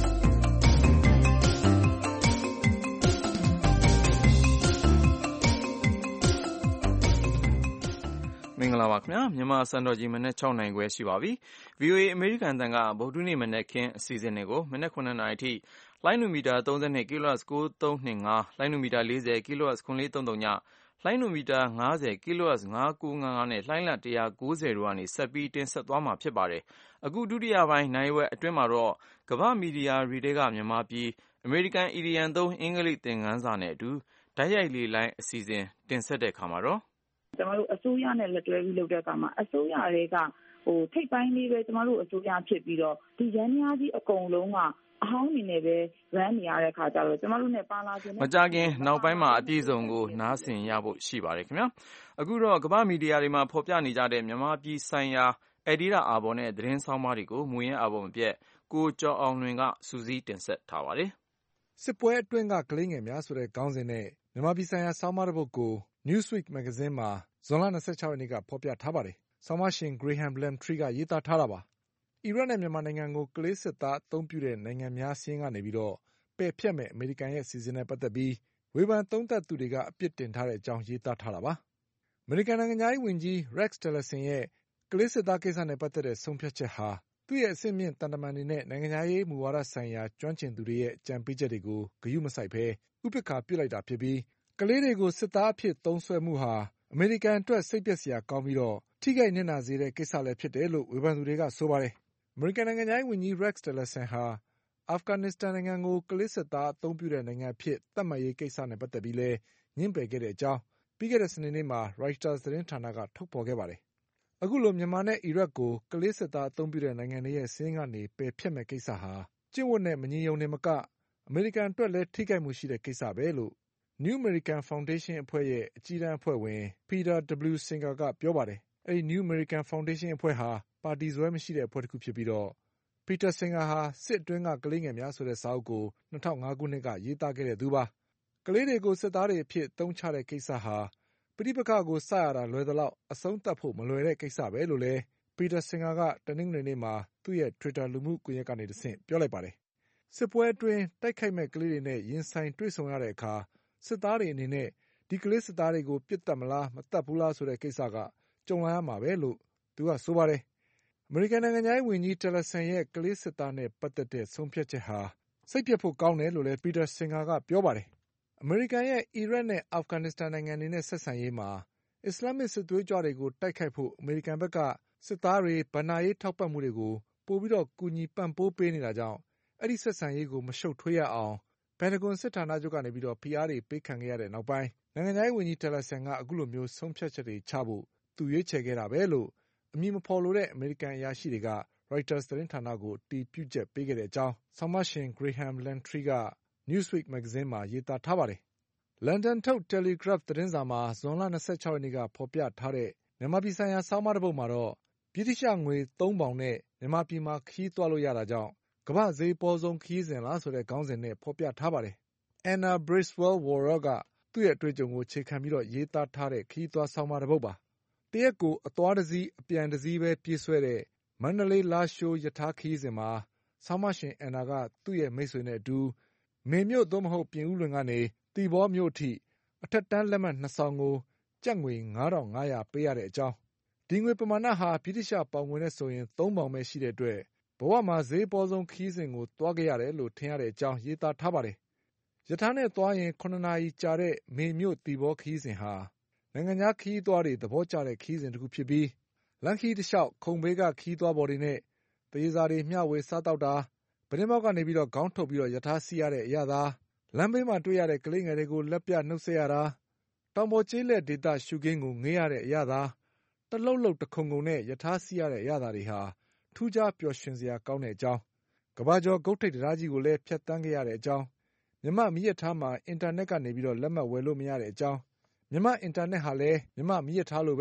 မင်္ဂလာပါခင်ဗျာမြန်မာစံတော်ကြီးမနက်၆နာရီခွဲရှိပါပြီ။ ဗွီအိုအေအမေရိကန်တန်ကဗုဒ္ဓနေ့မနက်ခင်းအစီအစဉ်တွေကိုမနက်၇နာရီထိလိုင်းနူမီတာ၃၂ kilohertz ၉၃၂၅ လိုင်းနူမီတာ၄၀ kilohertz ၇၄၃၃ညလိုင်းနူမီတာ၅၀ kilohertz ၅၉၅၅နဲ့လိုင်းလံ၁၉၀တို့ကနေဆက်ပြီးတင်ဆက်သွားမှာဖြစ်ပါတယ်။အခုဒုတိယပိုင်းနိုင်ဝက်အတွင်းမှာတော့ကမ္ဘာမီဒီယာတွေထဲကမြန်မာပြည်အမေရိကန်အီဒီယံသုံးအင်္ဂလိပ်သင်ခန်းစာနဲ့အတူဓာတ်ရိုက်လေလိုင်းအစီအစဉ်တင်ဆက်တဲ့အခါမှာတော့ကျမတို့အစိုးရနဲ့လက်တွဲပြီးလုပ်တဲ့အခါမှာအစိုးရတွေကဟိုထိပ်ပိုင်းလေးပဲကျမတို့အစိုးရဖြစ်ပြီးတော့ဒီရန်များကြီးအကုန်လုံးကအဟောင်းနေနေပဲ run နေရတဲ့ခါကျတော့ကျမတို့နဲ့ပါလာခြင်းမကြခင်နောက်ပိုင်းမှာအပြည့်စုံကိုနားဆင်ရဖို့ရှိပါတယ်ခင်ဗျာအခုတော့ကမ္ဘာမီဒီယာတွေမှာဖော်ပြနေကြတဲ့မြန်မာပြည်ဆိုင်ရာအက်ဒီတာအာဘော်နဲ့သတင်းဆောင်မတွေကိုမူရင်းအာဘော်မပြတ်ကိုကျော်အောင်လွင်ကစူးစီးတင်ဆက်ထားပါတယ်စစ်ပွဲအတွင်းကကလေးငယ်များဆိုတဲ့ခေါင်းစဉ်နဲ့မြန်မာပြည်ဆိုင်ရာဆောင်းပါးတစ်ပုဒ်ကို Newsweek မဂ္ဂဇင်းမှာဇွန်လ၂၆ရက်နေ့ကဖော်ပြထားပါတယ်။ဆောင်းပါးရှင် Graham Blamtree ကရေးသားထားတာပါ။အီရတ်နဲ့မြန်မာနိုင်ငံကိုကလေးစစ်သားအသုံးပြုတဲ့နိုင်ငံများစာရင်းကနေပြီးတော့ပယ်ဖျက်မဲ့အမေရိကန်ရဲ့စီစဉ်နဲ့ပတ်သက်ပြီးဝေဖန်သုံးသပ်သူတွေကအပြစ်တင်ထားတဲ့အကြောင်းရေးသားထားတာပါ။အမေရိကန်နိုင်ငံသားရေးဝန်ကြီး Rex Tillerson ရဲ့ကလေးစစ်သားကိစ္စနဲ့ပတ်သက်တဲ့ဆုံးဖြတ်ချက်ဟာသူ့ရဲ့အဆင့်မြင့်တန်တမန်တွေနဲ့နိုင်ငံသားရေးမူဝါဒဆိုင်ရာကျွမ်းကျင်သူတွေရဲ့အကြံပေးချက်တွေကိုဂရုမစိုက်ဘဲဥပက္ခာပြုလိုက်တာဖြစ်ပြီးကလေးတွေကိုစစ်သားအဖြစ်သုံးစွဲမှုဟာအမေရိကန်အတွက်စိတ်ပျက်စရာကောင်းပြီးတော့ထိခိုက်နစ်နာစေတဲ့ကိစ္စလည်းဖြစ်တယ်လို့ဝေဖန်သူတွေကဆိုပါတယ်။အမေရိကန်နိုင်ငံသားရေးဝန်ကြီး Rex Tillerson ဟာအာဖဂန်နစ္စတန်နိုင်ငံကိုကလေးစစ်သားအသုံးပြုတဲ့နိုင်ငံဖြစ်သတ်မှတ်ရေးကိစ္စနဲ့ပတ်သက်ပြီးလည်းညှင်းပယ်ခဲ့တဲ့အကြောင်းပြီးခဲ့တဲ့စနေနေ့မှာ Reuters သတင်းဌာနကထုတ်ဖော်ခဲ့ပါတယ်။အခုလိုမြန်မာနဲ့အီရတ်ကိုကလေးစစ်သားအသုံးပြုတဲ့နိုင်ငံတွေရဲ့စာရင်းကနေပယ်ဖျက်မဲ့ကိစ္စဟာကျင့်ဝတ်နဲ့မညီညွတ်နေမကအမေရိကန်အတွက်လည်းထိခိုက်မှုရှိတဲ့ကိစ္စပဲလို့ New American Foundation အဖွဲ့ရဲ့အကြီးတန်းအဖွဲ့ဝင် Peter W. Singer ကပြောပါတယ်။အဲဒီ New American Foundation အဖွဲ့ဟာပါတီစွဲမရှိတဲ့အဖွဲ့တစ်ခုဖြစ်ပြီးတော့ Peter Singer ဟာစစ်အတွင်းကကလေးငယ်များဆိုတဲ့စာအုပ်ကို၂၀၀၅ခုနှစ်ကရေးသားခဲ့တဲ့သူပါ။ကလေးတွေကိုစစ်သားတွေအဖြစ်သုံးချတဲ့ကိစ္စဟာပဋိပက္ခကိုစရတာလွယ်သလောက်အဆုံးသတ်ဖို့မလွယ်တဲ့ကိစ္စပဲလို့လည်း Peter Singer ကတနင်္ဂနွေနေ့မှာသူ့ရဲ့ Twitter လူမှုကွန်ရက်ကနေတဆင့်ပြောလိုက်ပါတယ်။စစ်ပွဲအတွင်းတိုက်ခိုက်မဲ့ကလေးတွေနဲ့ရင်ဆိုင်တွေ့ဆုံရတဲ့အခါစစ်သားတွေအနေနဲ့ဒီကလေးစစ်သားတွေကိုပြစ်တတ်မလားမတတ်ဘူးလားဆိုတဲ့ကိစ္စကကြုံလာရမှာပဲလို့သူကဆိုပါတယ်။အမေရိကန်နိုင်ငံသားဝန်ကြီး Tillerson ရဲ့ကလေးစစ်သားနဲ့ပတ်သက်တဲ့ဆုံးဖြတ်ချက်ဟာစိတ်ပျက်ဖို့ကောင်းတယ်လို့လည်း Peter Singer ကပြောပါတယ်။အမေရိကန်ရဲ့အီရတ်နဲ့အာဖဂန်နစ္စတန်နိုင်ငံတွေနဲ့ဆက်ဆံရေးမှာအစ္စလာမစ်စစ်သွေးကြွတွေကိုတိုက်ခိုက်ဖို့အမေရိကန်ဘက်ကစစ်သားတွေဗဏ္ဍာရေးထောက်ပံ့မှုတွေကိုပိုပြီးတော့ကူညီပံ့ပိုးပေးနေတာကြောင့်အဲဒီဆက်ဆံရေးကိုမရှုပ်ထွေးရအောင်ပန်တဂွန်စစ်ဌာနချုပ်ကနေပြီးတော့ဖိအားတွေပေးခံခဲ့ရတဲ့နောက်ပိုင်းနိုင်ငံသားရေးဝန်ကြီး Tillerson ကအခုလိုမျိုးဆုံးဖြတ်ချက်တွေချဖို့သူရွေးချယ်ခဲ့တာပဲလို့အမည်မဖော်လိုတဲ့အမေရိကန်အရာရှိတွေက Reuters သတင်းဌာနကိုအတည်ပြုချက်ပေးခဲ့တဲ့အကြောင်းဆောင်းပါးရှင် Graham Blamtree က Newsweek မဂ္ဂဇင်းမှာရေးသားထားပါတယ်။ London ထုတ် Telegraph သတင်းစာမှာဇွန်လ၂၆ရက်နေ့ကဖော်ပြထားတဲ့မြန်မာပြည်ဆိုင်ရာဆောင်းပါးတစ်ပုဒ်မှာတော့ဗြိတိသျှငွေသုံးပေါင်နဲ့မြန်မာပြည်မှာခရီးသွားလို့ရတာကြောင့်ကမ္ဘာ့ဈေးပေါ်ဆုံးခရီးစဉ်လားဆိုတဲ့ခေါင်းစဉ်နဲ့ဖော်ပြထားပါတယ်။ Anna Bracewell-Warrer ကသူ့ရဲ့အတွေ့အကြုံကိုအခြေခံပြီးတော့ရေးသားထားတဲ့ခရီးသွားဆောင်းပါးတစ်ပုဒ်ပါ။တရက်ကိုအသွားတစ်စီးအပြန်တစ်စီးပဲပြေးဆွဲတဲ့မန္တလေးလားရှိုးရထားခရီးစဉ်မှာဆောင်းပါးရှင် Anna ကသူ့ရဲ့မိတ်ဆွေနဲ့အတူမေမြို့သို့မဟုတ်ပြင်ဦးလွင်ကနေသီပေါမြို့အထိအထက်တန်းလက်မှတ်နှစ်စောင်ကိုကျပ်ငွေငါးထောင်ငါးရာပေးရတဲ့အကြောင်းဒီငွေပမာဏဟာဗြိတိသျှပေါင်ငွေနဲ့ဆိုရင်သုံးပေါင်ပဲရှိတဲ့အတွက်ဘဝမှာဈေးပေါ်ဆုံးခရီးစဉ်ကိုသွားခဲ့ရတယ်လို့ထင်ရတဲ့အကြောင်းရေးသားထားပါတယ်။ရထားနဲ့သွားရင်ခုနှစ်နာရီကြာတဲ့မေမြို့သီပေါခရီးစဉ်ဟာနိုင်ငံခြားခရီးသွားတွေသဘောကျတဲ့ခရီးစဉ်တစ်ခုဖြစ်ပြီးလမ်းခရီးတစ်လျှောက်ခုံဘေးကခရီးသွားပေါ်တွေနဲ့တရေစာတွေမျှဝေစားတောက်တာပတင်းပေါက်ကနေပြီးတော့ခေါင်းထုတ်ပြီးတော့ရထားစီးရတဲ့အရာသာလမ်းဘေးမှာတွေ့ရတဲ့ကလေးငယ်တွေကိုလက်ပြနှုတ်ဆက်ရတာတောင်ပေါ်ကျေးလက်ဒေသရှုခင်းကိုငေးရတဲ့အရာသာတလှုပ်လှုပ်တခုံခုံနဲ့ရထားစီးရတဲ့အရာသာတွေဟာထူးခြားပျော်ရွှင်စရာကောင်းတဲ့အကြောင်းကမ္ဘာကျော်ဂုတ်ထိပ်တရားကြီးကိုလည်းဖြတ်တန်းခဲ့ရတဲ့အကြောင်းမြန်မာမီးရထားမှာအင်တာနက်ကနေပြီးတော့လက်မှတ်ဝယ်လို့မရတဲ့အကြောင်းမြန်မာအင်တာနက်ဟာလည်းမြန်မာမီးရထားလိုပဲ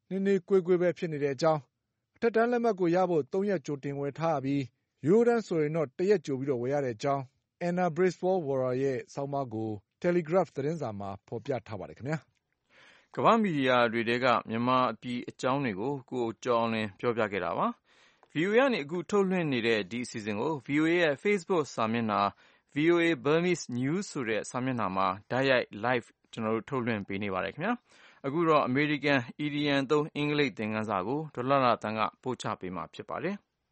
နေနေကွေကွေပဲဖြစ်နေတဲ့အကြောင်းအထက်တန်းလက်မှတ်ကိုရဖို့သုံးရက်ကြိုတင်ဝယ်ထားပြီးရိုးတန်းဆိုရင်တော့တရက်ကြိုပြီးတော့ဝယ်ရတဲ့အကြောင်း Anna Bracewell-Warrer ရဲ့ဆောင်းပါးကို Telegraph သတင်းစာမှာဖော်ပြထားပါတယ်ခင်ဗျာကမ္ဘာမီဒီယာတွေတဲကမြန်မာအပြည်အကြောင်းတွေကိုကိုကျော်အောင်လင်းပြောပြခဲ့တာပါ ဗီအိုအေ ကနေအခုထုတ်လွှင့်နေတဲ့ဒီအစီအစဉ်ကို ဗီအိုအေ ရဲ့ Facebook စာမျက်နှာ ဗီအိုအေ Burmese News ဆိုတဲ့စာမျက်နှာမှာတိုက်ရိုက် live ကျွန်တော်တို့ထုတ်လွှင့်ပေးနေပါတယ်ခင်ဗျာအခုတော့ American Idiom သုံးအင်္ဂလိပ်သင်ခန်းစာကိုဒေါ်လာလာတန်းကပို့ချပေးမှာဖြစ်ပါတယ်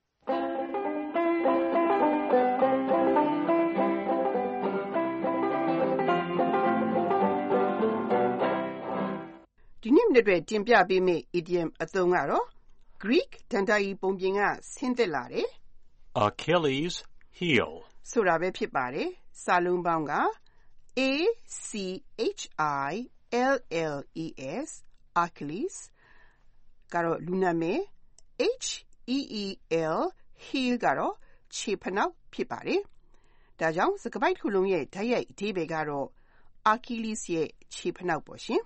ဒီနေ့မြစ်တွေတင်ပြပေးမယ့် idiom အသုံးကတော့ Greek ဒဏ္ဍာရီပုံပြင်ကဆင်းသက်လာတယ် Achilles heel ဆိုတာပဲဖြစ်ပါတယ်စာလုံးပေါင်းက A C H I L L E S Achilles ကတော့လူနာမည် H E E L heel ကတော့ခြေဖနှောက်ဖြစ်ပါတယ်ဒါကြောင့်စကားပိုက်တစ်ခုလုံးရဲ့ဓာတ်ရိုက်အဓိပ္ပာယ်ကတော့ Achilles ရဲ့ခြေဖနှောက်ပေါ့ရှင်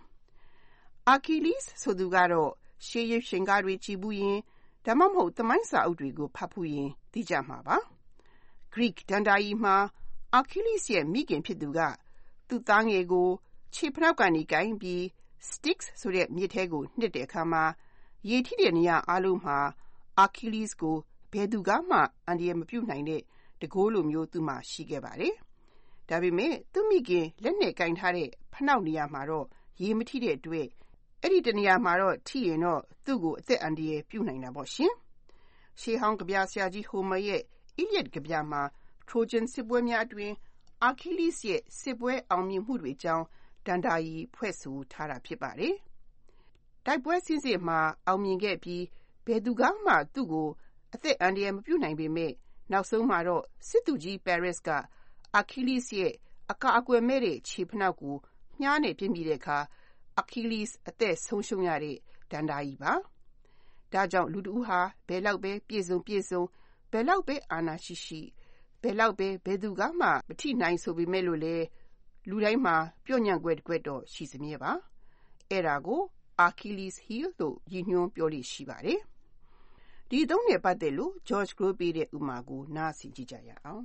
Achilles ဆိုသူကတော့ရှေးရုပ်ရှင်ကားတွေကြည့်ဘူးရင်ဒါမှမဟုတ်သမိုင်းစာအုပ်တွေကိုဖတ်ဖူးရင်သိကြမှာပါ Greek ဒဏ္ဍာရီမှာ Achilles ရဲ့မိခင်ဖြစ်သူကသူ့သားငယ်ကိုခြေဖနှောက်ကနေကိုင်းပြီး Styx ဆိုတဲ့မြစ်ထဲကိုနှစ်တဲ့အခါမှာရေထိတဲ့နေရာအားလုံးမှာ Achilles ကိုဘယ်သူကမှအန္တရာယ်မပြုနိုင်တဲ့တကိုးလိုမျိုးသူ့မှာရှိခဲ့ပါတယ်ဒါပေမဲ့သူ့မိခင်လက်နဲ့ကိုင်းထားတဲ့ဖနှောက်နေရာမှာတော့ရေမထိတဲ့အတွက်အဲ့ဒီတနေရာမှာတော့ထိရင်တော့သူ့ကိုအသက်အန္တရာယ်ပြုနိုင်တာပေါ့ရှင်ရှေးဟောင်းကဗျာဆရာကြီးဟိုမာရဲ့ Iliad ကဗျာမှာ Trojan စစ်ပွဲများအတွင်း Achilles ရဲ့စစ်ပွဲအောင်မြင်မှုတွေကြောင့်ဒဏ္ဍာရီဖွဲ့ဆိုထားတာဖြစ်ပါတယ်တိုက်ပွဲစည်းစိမ်မှာအောင်မြင်ခဲ့ပြီးဘယ်သူကမှသူ့ကိုအသက်အန္တရာယ်မပြုနိုင်ပေမဲ့နောက်ဆုံးမှာတော့စစ်သူကြီး Paris က Achilles ရဲ့အကာအကွယ်မဲ့တဲ့ခြေဖနှောက်ကိုမြားနဲ့ပြစ်မိတဲ့အခါAchilles အသက်ဆုံးရှုံးရတဲ့ဒဏ္ဍာရီပါဒါကြောင့်လူတဦးဟာဘယ်လောက်ပဲပြည့်စုံပြည့်စုံဘယ်လောက်ပဲအာဏာရှိရှိဘယ်လောက်ပဲဘယ်သူကမှမထိနိုင်ဆိုပေမဲ့လို့လေလူတိုင်းမှာပြော့ညံ့ွယ်တကွက်တော့ရှိစမြဲပါအဲ့ဒါကို Achilles heel လို့ရည်ညွှန်းပြောလို့ရှိပါတယ်ဒီသုံးနဲ့ပတ်သက်လို့ George Grow ပေးတဲ့ဥပမာကိုနားဆင်ကြည့်ကြရအောင်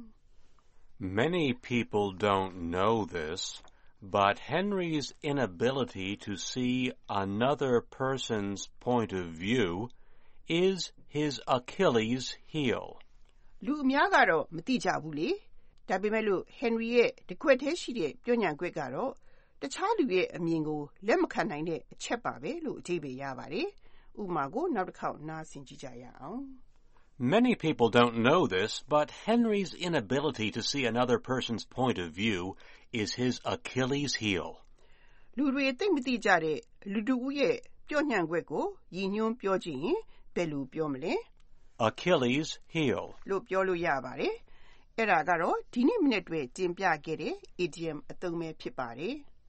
Many people don't know this But Henry's inability to see another person's point of view is his Achilles heel. လူအများကတော့မသိကြဘူးလေဒါပေမဲ့လို့ Henry ရဲ့တကွက်သေးရှိတဲ့ပြောညံကွက်ကတော့တခြားလူရဲ့အမြင်ကိုလက်မခံနိုင်တဲ့အချက်ပါပဲလို့အဓိပ္ပာယ်ရပါတယ်ဥပမာကိုနောက်တစ်ခေါက်နားဆင်ကြည့်ကြရအောင် Many people don't know this, but Henry's inability to see another person's point of view is his Achilles heel. လူတွေသိမသိကြတဲ့လူတူဦးရဲ့ပြောညံကွက်ကိုရည်ညွှန်းပြောကြည့်ရင်ဘယ်လိုပြောမလဲ Achilles heel လို့ပြောလို့ရပါတယ်အဲ့ဒါကတော့ဒီနေ့မိနစ်တွေတင်ပြခဲ့တဲ့ idiom အသုံးပဲဖြစ်ပါတယ်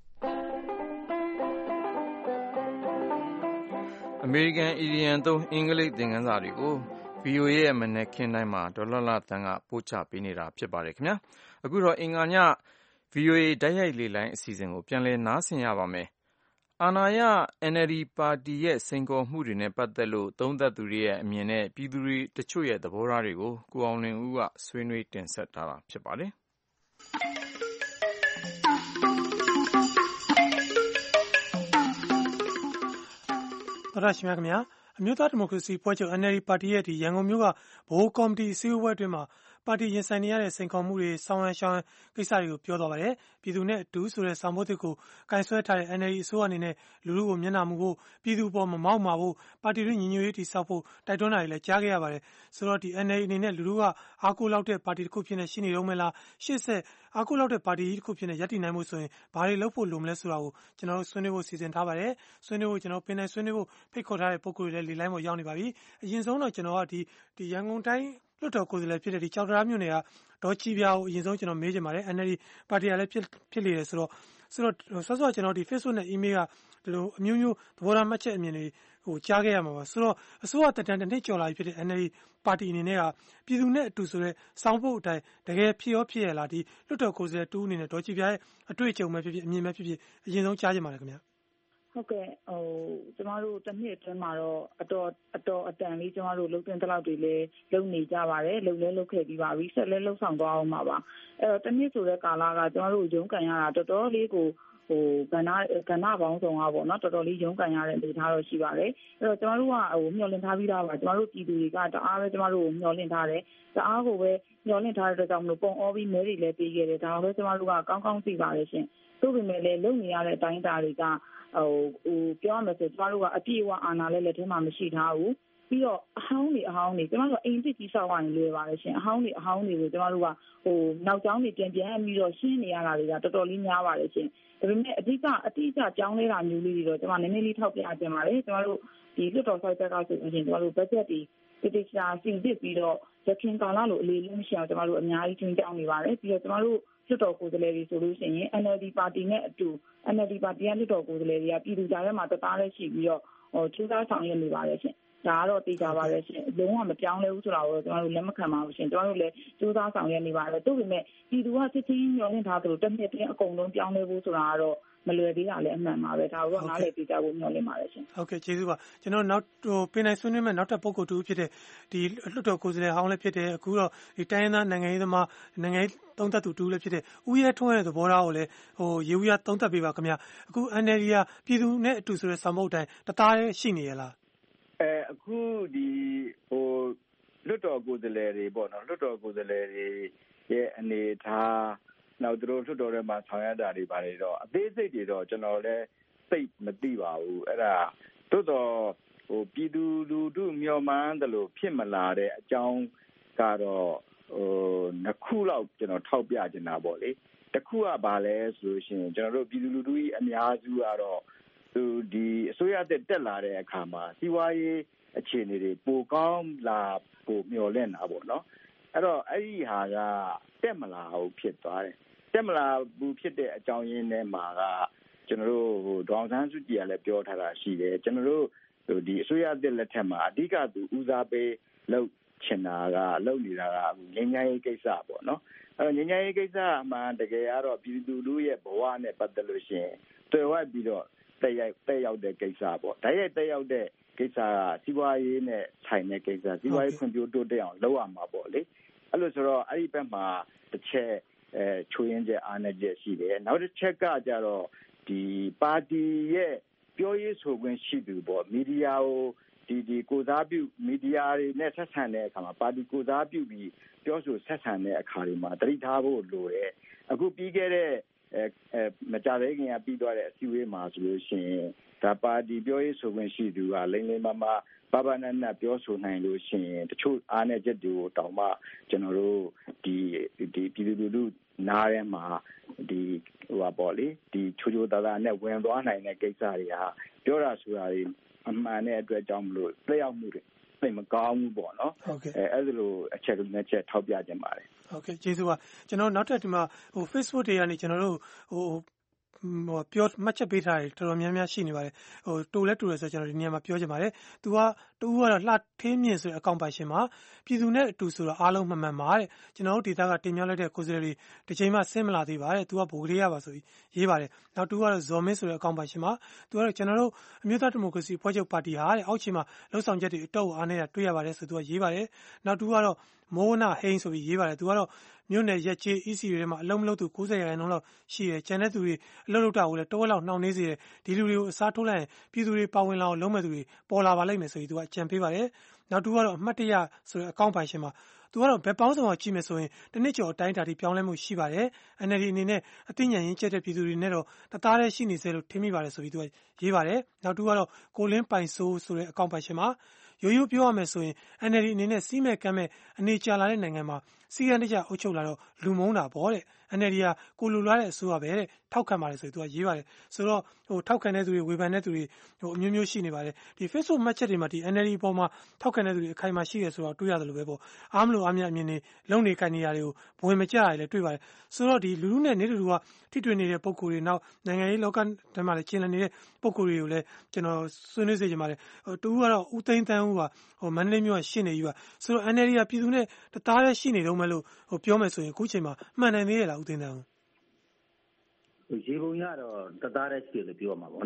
American Idiom သုံးအင်္ဂလိပ်သင်ခန်းစာတွေကို ဗီအိုအေ ရဲ့မနက်ခင်းတိုင်းမှာဒေါ်လာလာတန်းကပို့ချပေးနေတာဖြစ်ပါတယ်ခင်ဗျာအခုတော့အင်္ဂါည ဗီအိုအေတိုက်ရိုက်လေလိုင်းအစီအစဉ်ကိုပြန်လည်နားဆင်ရပါမယ်အာဏာရ N L D ပါတီရဲ့စိန်ခေါ်မှုတွေနဲ့ပတ်သက်လို့သုံးသပ်သူတွေရဲ့အမြင်နဲ့ပြည်သူတွေတချို့ရဲ့သဘောထားတွေကိုကိုအောင်လင်ဦးကဆွေးနွေးတင်ဆက်ထားတာဖြစ်ပါတယ်တော်ရရှိမြခင်ဗျာအမျိုးသားဒီမိုကရေစီဖွဲ့ချုပ် N L D ပါတီရဲ့ဒီရန်ကုန်မြို့ကဗဟိုကော်မတီအစည်းအဝေးအတွင်းမှာပါတီရင်ဆိုင်နေရတဲ့စိန်ခေါ်မှုတွေဆောင်းရမ်းရှောင်းကိစ္စတွေကိုပြောသွားပါတယ်ပြည်သူနဲ့အတူဆိုတဲ့ဆောင်ပုဒ်ကိုကင်ဆွဲထားတဲ့ N L D အစိုးရအနေနဲ့လူလူကိုမျက်နှာမူဖို့ပြည်သူပေါ်မမောက်မာဖို့ပါတီတွင်းညီညွတ်ရေးတည်ဆောက်ဖို့တိုက်တွန်းတာတွေလည်းကြားခဲ့ရပါတယ်ဆိုတော့ဒီ N L D အနေနဲ့လူလူကအားကိုးလောက်တဲ့ပါတီတစ်ခုဖြစ်နေရှိနေတော့မလားရှေ့ဆက်အားကိုးလောက်တဲ့ပါတီတစ်ခုဖြစ်နေရပ်တည်နိုင်မှုဆိုရင်ဘာတွေလုပ်ဖို့လိုမလဲဆိုတာကိုကျွန်တော်တို့ဆွေးနွေးဖို့စီစဉ်ထားပါတယ်ဆွေးနွေးဖို့ကျွန်တော်ပင်နိုင်ဆွေးနွေးဖို့ဖိတ်ခေါ်ထားတဲ့ပုဂ္ဂိုလ်တွေလည်းလေလိုင်းပေါ်ရောက်နေပါပြီအရင်ဆုံးတော့ကျွန်တော်ကဒီဒီရန်ကုန်တိုင်းလွှတ်တော်ကိုယ်စားလှယ်ဖြစ်တဲ့ဒီကြောက်တရားမြို့နယ်ကဒေါ်ချီပြာကိုအရင်ဆုံးကျွန်တော်မေးချင်ပါတယ် N L D ပါတီကလည်းဖြစ်ဖြစ်လေတယ်ဆိုတော့ဆိုတော့ဆော့ဆော့ကျွန်တော်ဒီ Facebook နဲ့ email ကဒီလိုအမျိုးမျိုးသဘောထားမှတ်ချက်အမြင်တွေဟိုကြားခဲ့ရမှာပါဆိုတော့အစိုးရတက်တန်းတစ်နှစ်ကျော်လာပြီဖြစ်တဲ့ N L D ပါတီအနေနဲ့ကပြည်သူနဲ့အတူဆိုတဲ့စောင်းဖို့အတိုင်းတကယ်ဖြစ်ရောဖြစ်ရလားဒီလွှတ်တော်ကိုယ်စားလှယ်တူအနေနဲ့ဒေါ်ချီပြာရဲ့အတွေ့အကြုံပဲဖြစ်ဖြစ်အမြင်ပဲဖြစ်ဖြစ်အရင်ဆုံးကြားချင်ပါတယ်ခင်ဗျာဟုတ်ကဲ့ဟိုကျမတို့တစ်နှစ်အတွင်းမှာတော့အတော်အတော်အတန်လေးကျမတို့လှုပ်တင်တဲ့လောက်တွေလည်းလုပ်နေကြပါတယ်လှုပ်လဲလှုပ်ခဲ့ပြီးပါပြီဆက်လဲလှုပ်ဆောင်သွားအောင်ပါပါအဲ့တော့တစ်နှစ်ဆိုတဲ့ကာလကကျမတို့ရုန်းကန်ရတာတော်တော်လေးကိုဟိုကဏ္ဍကဏ္ဍပေါင်းစုံอ่ะပေါ့နော်တော်တော်လေးရုန်းကန်ရတဲ့အနေအထားတော့ရှိပါတယ်အဲ့တော့ကျမတို့ကဟိုမျှော်လင့်ထားပြီးသားပါကျမတို့ပြည်သူတွေကတအားပဲကျမတို့ကိုမျှော်လင့်ထားတယ်တအားကိုပဲမျှော်လင့်ထားတဲ့အတွက်ကြောင့်မလို့ပုံအောပြီးမဲတွေလည်းပေးခဲ့တယ်ဒါတော့ကျမတို့ကကောင်းကောင်းသိပါတယ်ရှင်သို့ပေမဲ့လည်းလုပ်နေရတဲ့အတိုင်းအတာတွေကဟိုဟိုပြောရမယ်ဆိုကျမတို့ကအပြည့်အဝအာဏာလည်းလက်ထဲမှာမရှိထားဘူးပြီးတော့အဟောင်းတွေအဟောင်းတွေကျမတို့အိမ်တစ်ကြီးဆောက်ရရင်လွယ်ပါတယ်ရှင်အဟောင်းတွေအဟောင်းတွေကိုကျမတို့ကဟိုနောက်ကျောင်းတွေပြန်ပြန်ပြီးတော့ရှင်းနေရတာတွေကတော်တော်လေးများပါတယ်ရှင်ဒါပေမဲ့အဓိကအတိအကျကြောင်းလဲတာမျိုးလေးတွေတော့ကျမနည်းနည်းလေးထောက်ပြခြင်းပါတယ်ကျမတို့ဒီလွတ်တော်ဆိုင်တက်ကဆိုရင်ကျမတို့ budget တွေတိတိကျကျစီစစ်ပြီးတော့ရခင်ကာလလိုအလေးလေးမရှိအောင်ကျမတို့အများကြီးချင်းကြောင်းနေပါတယ်ပြီးတော့ကျမတို့လွတ်တော်ကိုယ်စားလှယ်တွေဆိုလို့ရှိရင် N L D ပါတီနဲ့အတူ N L D ပါတီကလွတ်တော်ကိုယ်စားလှယ်တွေကပြည်သူကြားထဲမှာတသားလေးရှိပြီးတော့ဟိုထူးခြားဆောင်ရွက်နေပါတယ်ရှင်ဒါကတော့သိကြပါရဲ့ရှင်လုံးဝမပြောင်းလဲဘူးဆိုတာကိုကျွန်တော်တို့လက်မခံပါဘူးရှင်ကျွန်တော်တို့လည်းစူးစမ်းဆောင်ရွက်နေပါတယ်သို့ပေမဲ့ပြည်သူကစစ်ချင်းညှော်လင့်ထားသလိုတစ်နှစ်တည်းအကုန်လုံးပြောင်းလဲဖို့ဆိုတာကတော့မလွယ်သေးတာလည်းအမှန်ပါပဲဒါကတော့နားလည်သိကြဖို့ညှော်လင့်ပါတယ်ရှင်ဟုတ်ကဲ့ကျေးဇူးပါကျွန်တော်နောက်ဟိုပင်နိုင်ဆွေးနွေးမဲ့နောက်ထပ်ပုဂ္ဂိုလ်တူဖြစ်တဲ့ဒီလွှတ်တော်ကိုယ်စားလှယ်ဟောင်းလည်းဖြစ်တဲ့အခုတော့ဒီတိုင်းရင်းသားနိုင်ငံရေးသမားနိုင်ငံရေးသုံးသပ်သူတူလည်းဖြစ်တဲ့ဦးရဲထွန်းရဲ့သဘောထားကိုလည်းဟိုရေဦးရသုံးသပ်ပေးပါခင်ဗျအခု N L D ကပြည်သူနဲ့အတူဆိုတဲ့ဆောင်ပုဒ်တိုင်းတသားလေးရှိနေရလားအဲအခုဒီဟိုလွတ်တော်ကိုယ်စားလှယ်တွေပေါ့နော်လွတ်တော်ကိုယ်စားလှယ်တွေရဲ့အနေထားနောက်တို့လွတ်တော်ထဲမှာဆောင်ရွက်တာတွေပါတယ်တော့အသေးစိတ်တွေတော့ကျွန်တော်လည်းသိမသိပါဘူးအဲ့ဒါသို့တော့ဟိုပြည်သူလူထုမျှော်မှန်းတယ်လို့ဖြစ်မလာတဲ့အကြောင်းကတော့ဟိုနှစ်ခုလောက်ကျွန်တော်ထောက်ပြချင်တာပေါ့လေတစ်ခုကဘာလဲဆိုလို့ရှိရင်ကျွန်တော်တို့ပြည်သူလူထုကြီးအများစုကတော့သူဒီအစိုးရတက်တက်လာတဲ့အခါမှာစီးပွားရေးအခြေအနေတွေပိုကောင်းလာပိုမျှော်လင့်တာပေါ့နော်အဲ့တော့အဲ့ဒီဟာကတက်မလာဘူးဖြစ်သွားတယ်တက်မလာဘူးဖြစ်တဲ့အကြောင်းရင်းထဲမှာကကျွန်တော်တို့ဟိုဒေါအောင်ဆန်းစုကြည်ကလည်းပြောထားတာရှိတယ်ကျွန်တော်တို့ဟိုဒီအစိုးရတက်လက်ထက်မှာအဓိကသူဦးစားပေးလုပ်ချင်တာကလုပ်နေတာကငြိမ်းချမ်းရေးကိစ္စပေါ့နော်အဲ့တော့ငြိမ်းချမ်းရေးကိစ္စမှာတကယ်ကတော့ပြည်သူလူထုရဲ့ဘဝနဲ့ပတ်သက်လို့ရှိရင်တွေ့ဝိုက်ပြီးတော့တက်ရောက်တက်ရောက်တဲ့ကိစ္စပေါ့ဒါရိုက်တက်ရောက်တဲ့ကိစ္စကစီးပွားရေးနဲ့ဆိုင်တဲ့ကိစ္စစီးပွားရေးဖွံ့ဖြိုးတိုးတက်အောင်လုပ်ရမှာပေါ့လေအဲ့လိုဆိုတော့အဲ့ဒီဘက်မှာတစ်ချက်အဲချိုးရင်းချက်အားနည်းချက်ရှိတယ်နောက်တစ်ချက်ကကြတော့ဒီပါတီရဲ့ပြောရေးဆိုခွင့်ရှိသူပေါ့မီဒီယာကိုဒီဒီကိုစားပြုမီဒီယာတွေနဲ့ဆက်ဆံတဲ့အခါမှာပါတီကိုစားပြုပြီးပြောဆိုဆက်ဆံတဲ့အခါတွေမှာတတိထားဖို့လိုတယ်အခုပြီးခဲ့တဲ့အဲအဲမကြတဲ့ခင်ကပြီးသွားတဲ့အစည်းအဝေးမှာဆိုလို့ရှိရင်ဒါပါတီပြောရေးဆိုခွင့်ရှိသူကလိမ့်လိမ့်မမဘာဘာနနပြောဆိုနိုင်လို့ရှိရင်တချို့အားနည်းချက်တွေကိုတောင်မှကျွန်တော်တို့ဒီဒီပြည်သူလူထုနားထဲမှာဒီဟိုပါပေါ့လေဒီချိုးချိုးသားသားနဲ့ဝင်သွားနိုင်တဲ့ကိစ္စတွေဟာပြောတာဆိုတာတွေအမှန်တဲ့အတွက်ကြောင့်မလို့သက်ရောက်မှုတွေသိမကောင်းဘူးပေါ့နော်အဲအဲ့ဒါလိုအချက်နဲ့ချက်ထောက်ပြကြပါတယ်ဟုတ်ကဲ့ကျေးဇူးပါကျွန်တော်နောက်ထပ်ဒီမှာဟို Facebook တွေကနေကျွန်တော်တို့ဟိုဟိုပြောမှတ်ချက်ပေးထားတယ်တော်တော်များများရှိနေပါတယ်ဟိုတူလဲတူလဲဆိုကျွန်တော်ဒီနေရာမှာပြောချင်ပါတယ်သူကတူကတော့လှထင်းမြင့်ဆိုတဲ့အကောင့်ပိုင်ရှင်မှာပြည်သူနဲ့အတူဆိုတော့အားလုံးမှန်မှန်ပါတဲ့ကျွန်တော်တို့ဒေသကတင်ပြလိုက်တဲ့ကိုယ်စားလှယ်တွေဒီချိန်မှဆင်းမလာသေးပါတဲ့သူကဘိုကလေးရပါဆိုပြီးရေးပါတယ်နောက်တူကတော့ဇော်မင်းဆိုတဲ့အကောင့်ပိုင်ရှင်မှာသူကတော့ကျွန်တော်တို့အမျိုးသားဒီမိုကရေစီဖွဲ့ချုပ်ပါတီဟာတဲ့အောက်ခြေမှာလှုပ်ဆောင်ချက်တွေအတော့အားနေတာတွေ့ရပါတယ်ဆိုသူကရေးပါတယ်နောက်တူကတော့မိုးနာဟိန်းဆိုပြီးရေးပါတယ်သူကတော့မြို့နယ်ရက်ချေး E C တွေထဲမှာအလုံးမလုံးသူ၉၀ရာခိုင်နှုန်းလောက်ရှိတယ်ကျန်တဲ့သူတွေအလုံးလုံးတာကိုလည်းတဝက်လောက်နှောင့်နှေးစေတယ်ဒီလူတွေကိုအစားထိုးလိုက်ရင်ပြည်သူတွေပါဝင်လာအောင်လုပ်မဲ့သူတွေပေါ်လာပါလိမ့်မယ်ဆိုပြီးသူကအကြံပေးပါတယ်နောက်တူကတော့အမှတ်တရဆိုတဲ့အကောင့်ပိုင်ရှင်မှာသူကတော့ဘယ်ပေါင်းဆောင်ကြည့်မယ်ဆိုရင်တနစ်ကျော်အတိုင်းအတာထိပြောင်းလဲမှုရှိပါတယ် N L D အနေနဲ့အသိဉာဏ်ရင်းချက်တဲ့ပြည်သူတွေနဲ့တော့တသားတည်းရှိနေစေလို့ထင်မိပါတယ်ဆိုပြီးသူကရေးပါတယ်နောက်တူကတော့ကိုလင်းပိုင်ဆိုးဆိုတဲ့အကောင့်ပိုင်ရှင်မှာရိုးရိုးပြောရမယ်ဆိုရင် N L D အနေနဲ့စီးမဲ့ကမ်းမဲ့အနေချလာတဲ့နိုင်ငံမှာစီးရန်တကြအုပ်ချုပ်လာတော့လူမုန်းတာပေါ့တဲ့ N L D ကကိုလူလာတဲ့အစိုးရပဲတဲ့ထောက်ခံပါတယ်ဆိုပြီးသူကရေးပါတယ်ဆိုတော့ဟိုထောက်ခံတဲ့သူတွေဝေဖန်တဲ့သူတွေဟိုအမျိုးမျိုးရှိနေပါတယ်ဒီ Facebook မှတ်ချက်တွေမှာဒီ N L D ပေါ်မှာထောက်ခံတဲ့သူတွေအခိုင်အမာရှိတယ်ဆိုတော့တွေ့ရတယ်လို့ပဲပေါ့အားမလို့အားမရအမြင်နေလုံနေကန်နေရတယ်ကိုဘဝင်မကြရတယ်လည်းတွေ့ပါတယ်ဆိုတော့ဒီလူလူနဲ့နေတူတူကထိတွေ့နေတဲ့ပုံကိုယ်တွေနောက်နိုင်ငံရေးလောကထဲမှာလည်းကျင်လည်နေတဲ့ပုံကိုယ်တွေကိုလည်းကျွန်တော်ဆွေးနွေးစေချင်ပါတယ်ဟိုတူကတော့ဦးသိန်းတန်းဦးကဟိုမန္တလေးမြို့ကရှင်းနေကြီးပါဆိုတော့ N L D ကပြည်သူနဲ့တသားတည်းရှိနေတော့မယ်လို့ဟိုပြောမယ်ဆိုရင်အခုချိန်မှာမှန်နိုင်သေးရဲ့လားဦးသိန်းတန်းဦးရေပုံရတော့တသားတည်းရှိတယ်လို့ပြောရမှာပေါ့နော်ဒါ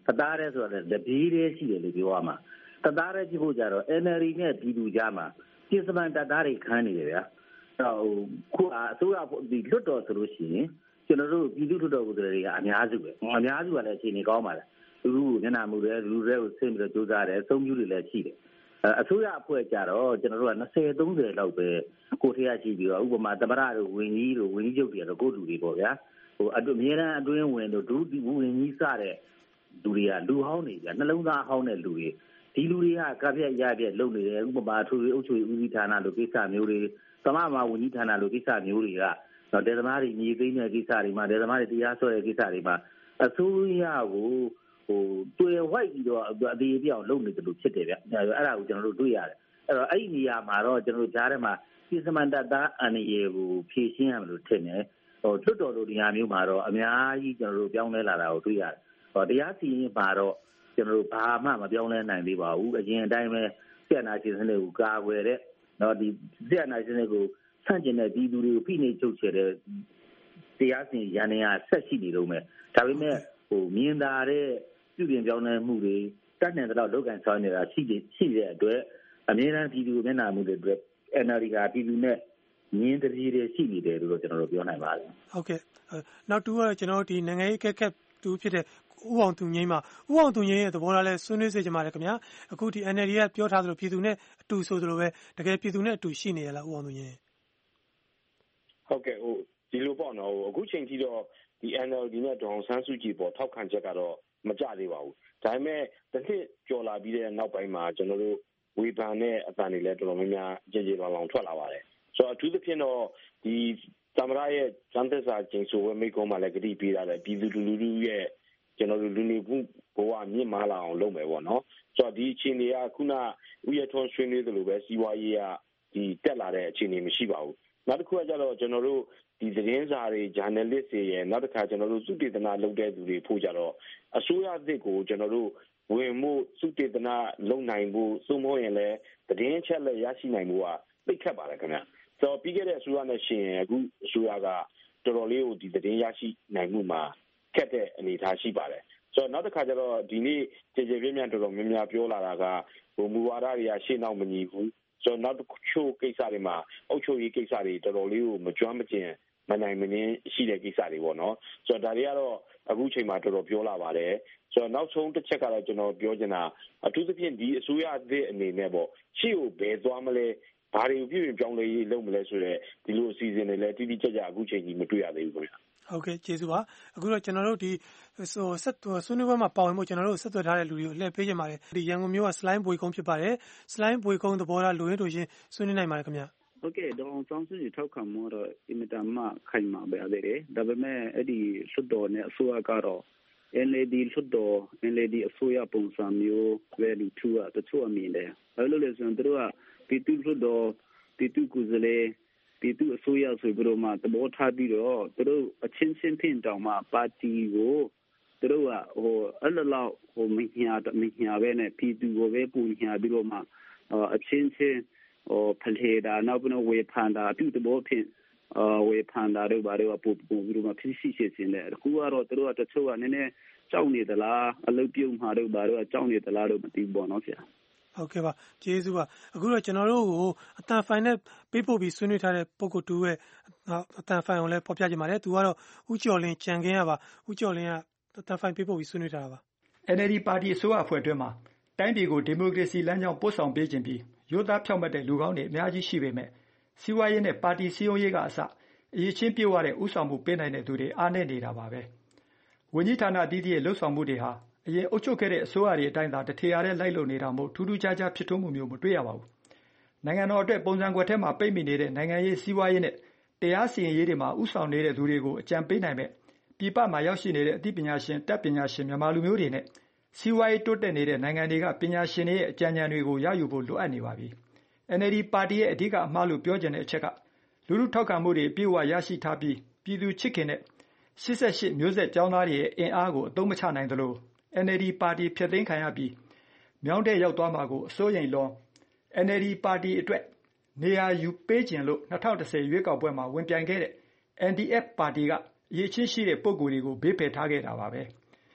သားတဲ့ဆိုတော့တပီးလေးရှိတယ်လို့ပြောရမှာတသားတဲ့ဖြစ်ဖို့ကြတော့ N L D နဲ့ပြည်သူကြားမှာပြစ်စမှန်တသားတွေခန်းနေတယ်ဗျာအဲ့တော့ခုအစိုးရဒီလွတ်တော်ဆိုလို့ရှိရင်ကျွန်တော်တို့ပြည်သူ့လွတ်တော်ကိုယ်စားလှယ်တွေကအများစုပဲအများစုကလည်းအခြေအနေကောင်းပါလားလူလူမျက်နှာမူတယ်လူတွေကိုဆင်းပြီးတော့ကြိုးစားတယ်အဆုံးမျိုးတွေလည်းရှိတယ်အစိုးရအဖွဲ့ကြတော့ကျွန်တော်တို့က၂၀ ၃၀လောက်ပဲကိုထရရှိပြီးတော့ဥပမာသမရတို့ဝင်းကြီးတို့ဝင်းကြီးချုပ်တွေတော့ကိုလူတွေပေါ့ဗျာဟိုအတူအများအားအတွင်းဝင်တို့ဒုတိယဝင်းကြီးစတဲ့လူတွေကလူဟောင်းနေကြနှလုံးသားဟောင်းတဲ့လူတွေဒီလူတွေကကပြက်ရပြက်လုပ်နေတယ်ဥပမာထွေအုပ်ချုပ်ရေးဦးစီးဌာနလိုကိစ္စမျိုးတွေသမမဝန်ကြီးဌာနလိုကိစ္စမျိုးတွေကတော့ဒေသမားတွေမြေသိမ်းတဲ့ကိစ္စတွေမှာဒေသမားတွေတရားစွဲတဲ့ကိစ္စတွေမှာအစိုးရကိုဟိုတွေ့ဝိုက်ပြီးတော့အသေးအပြောင်လုပ်နေတယ်လို့ဖြစ်တယ်ဗျအဲ့ဒါကိုကျွန်တော်တို့တွေ့ရတယ်အဲ့တော့အဲ့ဒီနေရာမှာတော့ကျွန်တော်တို့ကြားထဲမှာပြစ်စမှန်တသားအန်ရကိုဖြည့်ရှင်းရမလို့ထင်တယ်ဟိုတွတ်တော်တို့ဒီဟာမျိုးမှာတော့အများကြီးကျွန်တော်တို့ပြောင်းလဲလာတာကိုတွေ့ရတယ်ဟောတရားစီရင်မှာတော့ကျွန်တော်တို့ဘာမှမပြောင်းလဲနိုင်သေးပါဘူးအရင်အတိုင်းပဲဆက်နာရှင်စနစ်ကိုကာကွယ်တဲ့တော့ဒီဆက်နာရှင်စနစ်ကိုဆန့်ကျင်တဲ့ဒီလူတွေကိုဖိနှိပ်ချုပ်ချယ်တဲ့တရားစီရင်ရန်နေရဆက်ရှိနေတော့မယ်ဒါပေမဲ့ဟိုမြင်သာတဲ့ပြုပြင်ပြောင်းလဲမှုတွေတတ်နိုင်တဲ့လောက်လုပ်ကန်ဆောင်နေတာရှိတယ်ရှိတဲ့အတွက်အများအားပြည်သူမျက်နှာမှုတွေအတွက် N L D ကပြည်သူနဲ့မြင်းတကြီးတွေရှိနေတယ်လို့ကျွန်တော်တို့ပြောနိုင်ပါတယ်ဟုတ်ကဲ့နောက်တူကတော့ကျွန်တော်တို့ဒီနိုင်ငံရေးကက်ခက်တူဖြစ်တဲ့ဦးအောင်သူငိမ့်မှာဦးအောင်သူငိမ့်ရဲ့သဘောထားလဲဆွေးနွေးစေချင်ပါတယ်ခင်ဗျာအခုဒီ N L D ကပြောထားသလိုပြည်သူနဲ့အတူဆိုသလိုပဲတကယ်ပြည်သူနဲ့အတူရှိနေရလားဦးအောင်သူငိမ့်ဟုတ်ကဲ့ဟိုဒီလိုပေါ့နော်အခုချိန်ထိတော့ဒီ N L D နဲ့ဒေါအောင်ဆန်းစုကြည်ပေါ်ထောက်ခံချက်ကတော့မကြသေးပါဘူးဒါပေမဲ့တစ်နှစ်ကျော်လာပြီးတဲ့နောက်ပိုင်းမှာကျွန်တော်တို့ဝေဖန်တဲ့အတန်တွေလည်းတော်တော်များများကြည်ကြည်လောင်လောင်ထွက်လာပါတယ်ဆိုတော့အထူးသဖြင့်တော့ဒီသမရရဲ့စံသစ္စာကျင်းဆိုဝဲမိကုံးမှာလည်းဂတိပေးတာလည်းပြည်သူလူထုရဲ့ကျွန်တော်တို့လူနေမှုဘဝမြင့်မားလာအောင်လုပ်မယ်ပေါ့နော်ဆိုတော့ဒီအခြေအနေကခုနဥယျာဉ်ထွန်းဆွေးနွေးသလိုပဲစီးပွားရေးကဒီတက်လာတဲ့အခြေအနေမရှိပါဘူးနောက်တစ်ခုကကျတော့ကျွန်တော်တို့ဒီသတင်းစာတွေ journalist တွေရဲ့နောက်တစ်ခါကျွန်တော်တို့စုတေသနာလုပ်တဲ့သူတွေဖို့ကြတော့အစိုးရအသစ်ကိုကျွန်တော်တို့ဝင်မှုစုတေသနာလုပ်နိုင်ဖို့စုံမဟုတ်ရင်လည်းသတင်းချက်လက်ရရှိနိုင်မှုကသိခက်ပါတယ်ခင်ဗျဆိုတော့ပြီးခဲ့တဲ့အစိုးရနဲ့ရှင်အခုအစိုးရကတော်တော်လေးကိုဒီသတင်းရရှိနိုင်မှုမှာခက်တဲ့အနေအထားရှိပါတယ်ဆိုတော့နောက်တစ်ခါကျတော့ဒီနေ့ကြေကြေပြင်းပြတော်တော်များများပြောလာတာကဟိုမူဝါဒတွေကရှေ့နောက်မညီဘူးဆိုတော့နောက်တစ်ချို့ကိစ္စတွေမှာအုပ်ချုပ်ရေးကိစ္စတွေတော်တော်လေးကိုမကြွမ်းမကျင်မနိုင်မနှင်းရှိတဲ့ကိစ္စတွေပေါ့နော်ဆိုတော့ဒါတွေကတော့အခုချိန်မှာတော်တော်ပြောလာပါတယ်ဆိုတော့နောက်ဆုံးတစ်ချက်ကတော့ကျွန်တော်ပြောချင်တာအထူးသဖြင့်ဒီအစိုးရအသစ်အနေနဲ့ပေါ့ရှေ့ကိုဘယ်သွားမလဲဘာတွေကိုပြည်ပြင်ပြောင်းလဲရေးလုပ်မလဲဆိုတော့ဒီလိုအစီအစဉ်တွေလည်းတိတိကျကျအခုချိန်ကြီးမတွေ့ရသေးဘူးခင်ဗျဟုတ်ကဲ့ကျေးဇူးပါအခုတော့ကျွန်တော်တို့ဒီဟိုဆက်ဆွေးနွေးပွဲမှာပါဝင်ဖို့ကျွန်တော်တို့ဆက်သွယ်ထားတဲ့လူတွေကိုလှည့်ပေးကြပါတယ်ဒီရန်ကုန်မြို့ကစလိုင်းဘွေကုန်းဖြစ်ပါတယ်စလိုင်းဘွေကုန်းသဘောထားလူရင်းတို့ချင်းဆွေးနွေးနိုင်ပါတယ်ခင်ဗျဟုတ်ကဲ့ဒေါအောင်ဆန်းစုကြည်ထောက်ခံမှုတော့အင်မတန်မှခိုင်မာပါသေးတယ်ဒါပေမဲ့အဲ့ဒီလွှတ်တော်နဲ့အစိုးရကတော့ N L D လွှတ်တော် N L D အစိုးရပုံစံမျိုးပဲလူထုကတချို့အမြင်တယ်အဲ့လိုလေဆိုရင်တို့ကပြည်သူ့လွှတ်တော်ပြည်သူ့ကိုယ်စားလှယ်ပြည်သူ့အစိုးရဆိုပြီးတော့မှသဘောထားပြီးတော့တို့အချင်းချင်းဖြင့်တောင်မှပါတီကိုတို့ကဟိုအဲ့လိုလောက်ဟိုမညာမညာပဲနဲ့ပြည်သူကိုပဲပူညာပြီးတော့မှအချင်းချင်းဟိုဖလေတာနောက်ပြီးတော့ဝေဖန်တာအပြုသဘောဖြင့်ဝေဖန်တာတို့ဘာတွေကပူပူပြီးတော့မှဖြစ်ရှိရှိနေတယ်အခုကတော့တို့ကတချို့ကနည်းနည်းကြောက်နေသလားအလုပ်ပြုံးမှာတို့ဘာတွေကကြောက်နေသလားတို့မသိဘူးပေါ့နော်ဆရာဟုတ်ကဲ့ပါကျေးဇူးပါအခုတော့ကျွန်တော်တို့ကိုအတန်ဖိုင်နဲ့ပေးပို့ပြီးဆွေးနွေးထားတဲ့ပုဂ္ဂိုလ်တူရဲ့အတန်ဖိုင်ကိုလည်းဖော်ပြကြပါတယ်သူကတော့ဦးကျော်လင်းကြံခင်းရပါဦးကျော်လင်းကအတန်ဖိုင်ပေးပို့ပြီးဆွေးနွေးထားတာပါ N L D ပါတီအစိုးရအဖွဲ့အတွင်းမှာတိုင်းပြည်ကိုဒီမိုကရေစီလမ်းကြောင်းပို့ဆောင်ပေးခြင်းပြီးရိုးသားဖြောင့်မတ်တဲ့လူကောင်းတွေအများကြီးရှိပေမဲ့စီးပွားရေးနဲ့ပါတီစည်းရုံးရေးကအစအရေးချင်းပြေဝတဲ့ဥဆောင်မှုပေးနိုင်တဲ့သူတွေအားနည်းနေတာပါပဲဝန်ကြီးဌာနအသီးသီးရဲ့လှုပ်ဆောင်မှုတွေဟာအရင်အုပ်ချုပ်ခဲ့တဲ့အစိုးရတွေအတိုင်းသာတထေရတဲ့လိုက်လို့နေတာမို့ထူးထူးခြားခြားဖြစ်ထွန်းမှုမျိုးမတွေ့ရပါဘူးနိုင်ငံတော်အတွက်ပုံစံကွက်ထဲမှာပိတ်မိနေတဲ့နိုင်ငံရေးစီးပွားရေးနဲ့တရားစီရင်ရေးတွေမှာဥဆောင်နေတဲ့သူတွေကိုအကြံပေးနိုင်မဲ့ပြည်ပမှာရောက်ရှိနေတဲ့အသိပညာရှင်တပ်ပညာရှင်မြန်မာလူမျိုးတွေနဲ့စီးပွားရေးတိုးတက်နေတဲ့နိုင်ငံတွေကပညာရှင်တွေရဲ့အကြံဉာဏ်တွေကိုရယူဖို့လိုအပ်နေပါပြီ N L D ပါတီရဲ့အဓိကအမှားလို့ပြောချင်တဲ့အချက်ကလူလူထောက်ခံမှုတွေပြေဝရရှိထားပြီးပြည်သူချစ်ခင်တဲ့၈၈မျိုးဆက်ကျောင်းသားတွေရဲ့အင်အားကိုအသုံးမချနိုင်သလို N L D ပါတီဖျက်သိမ်းခံရပြီးမြောင်းတဲ့ရောက်သွားမှာကိုအစိုးရိမ်လွန် N L D ပါတီအတွက်နေရာယူပေးခြင်းလို့၂၀၁၀ရွေးကောက်ပွဲမှာဝင်ပြိုင်ခဲ့တဲ့ N D F ပါတီကအရေးချင်းရှိတဲ့ပုံကိုယ်တွေကိုဘေးပယ်ထားခဲ့တာပါပဲ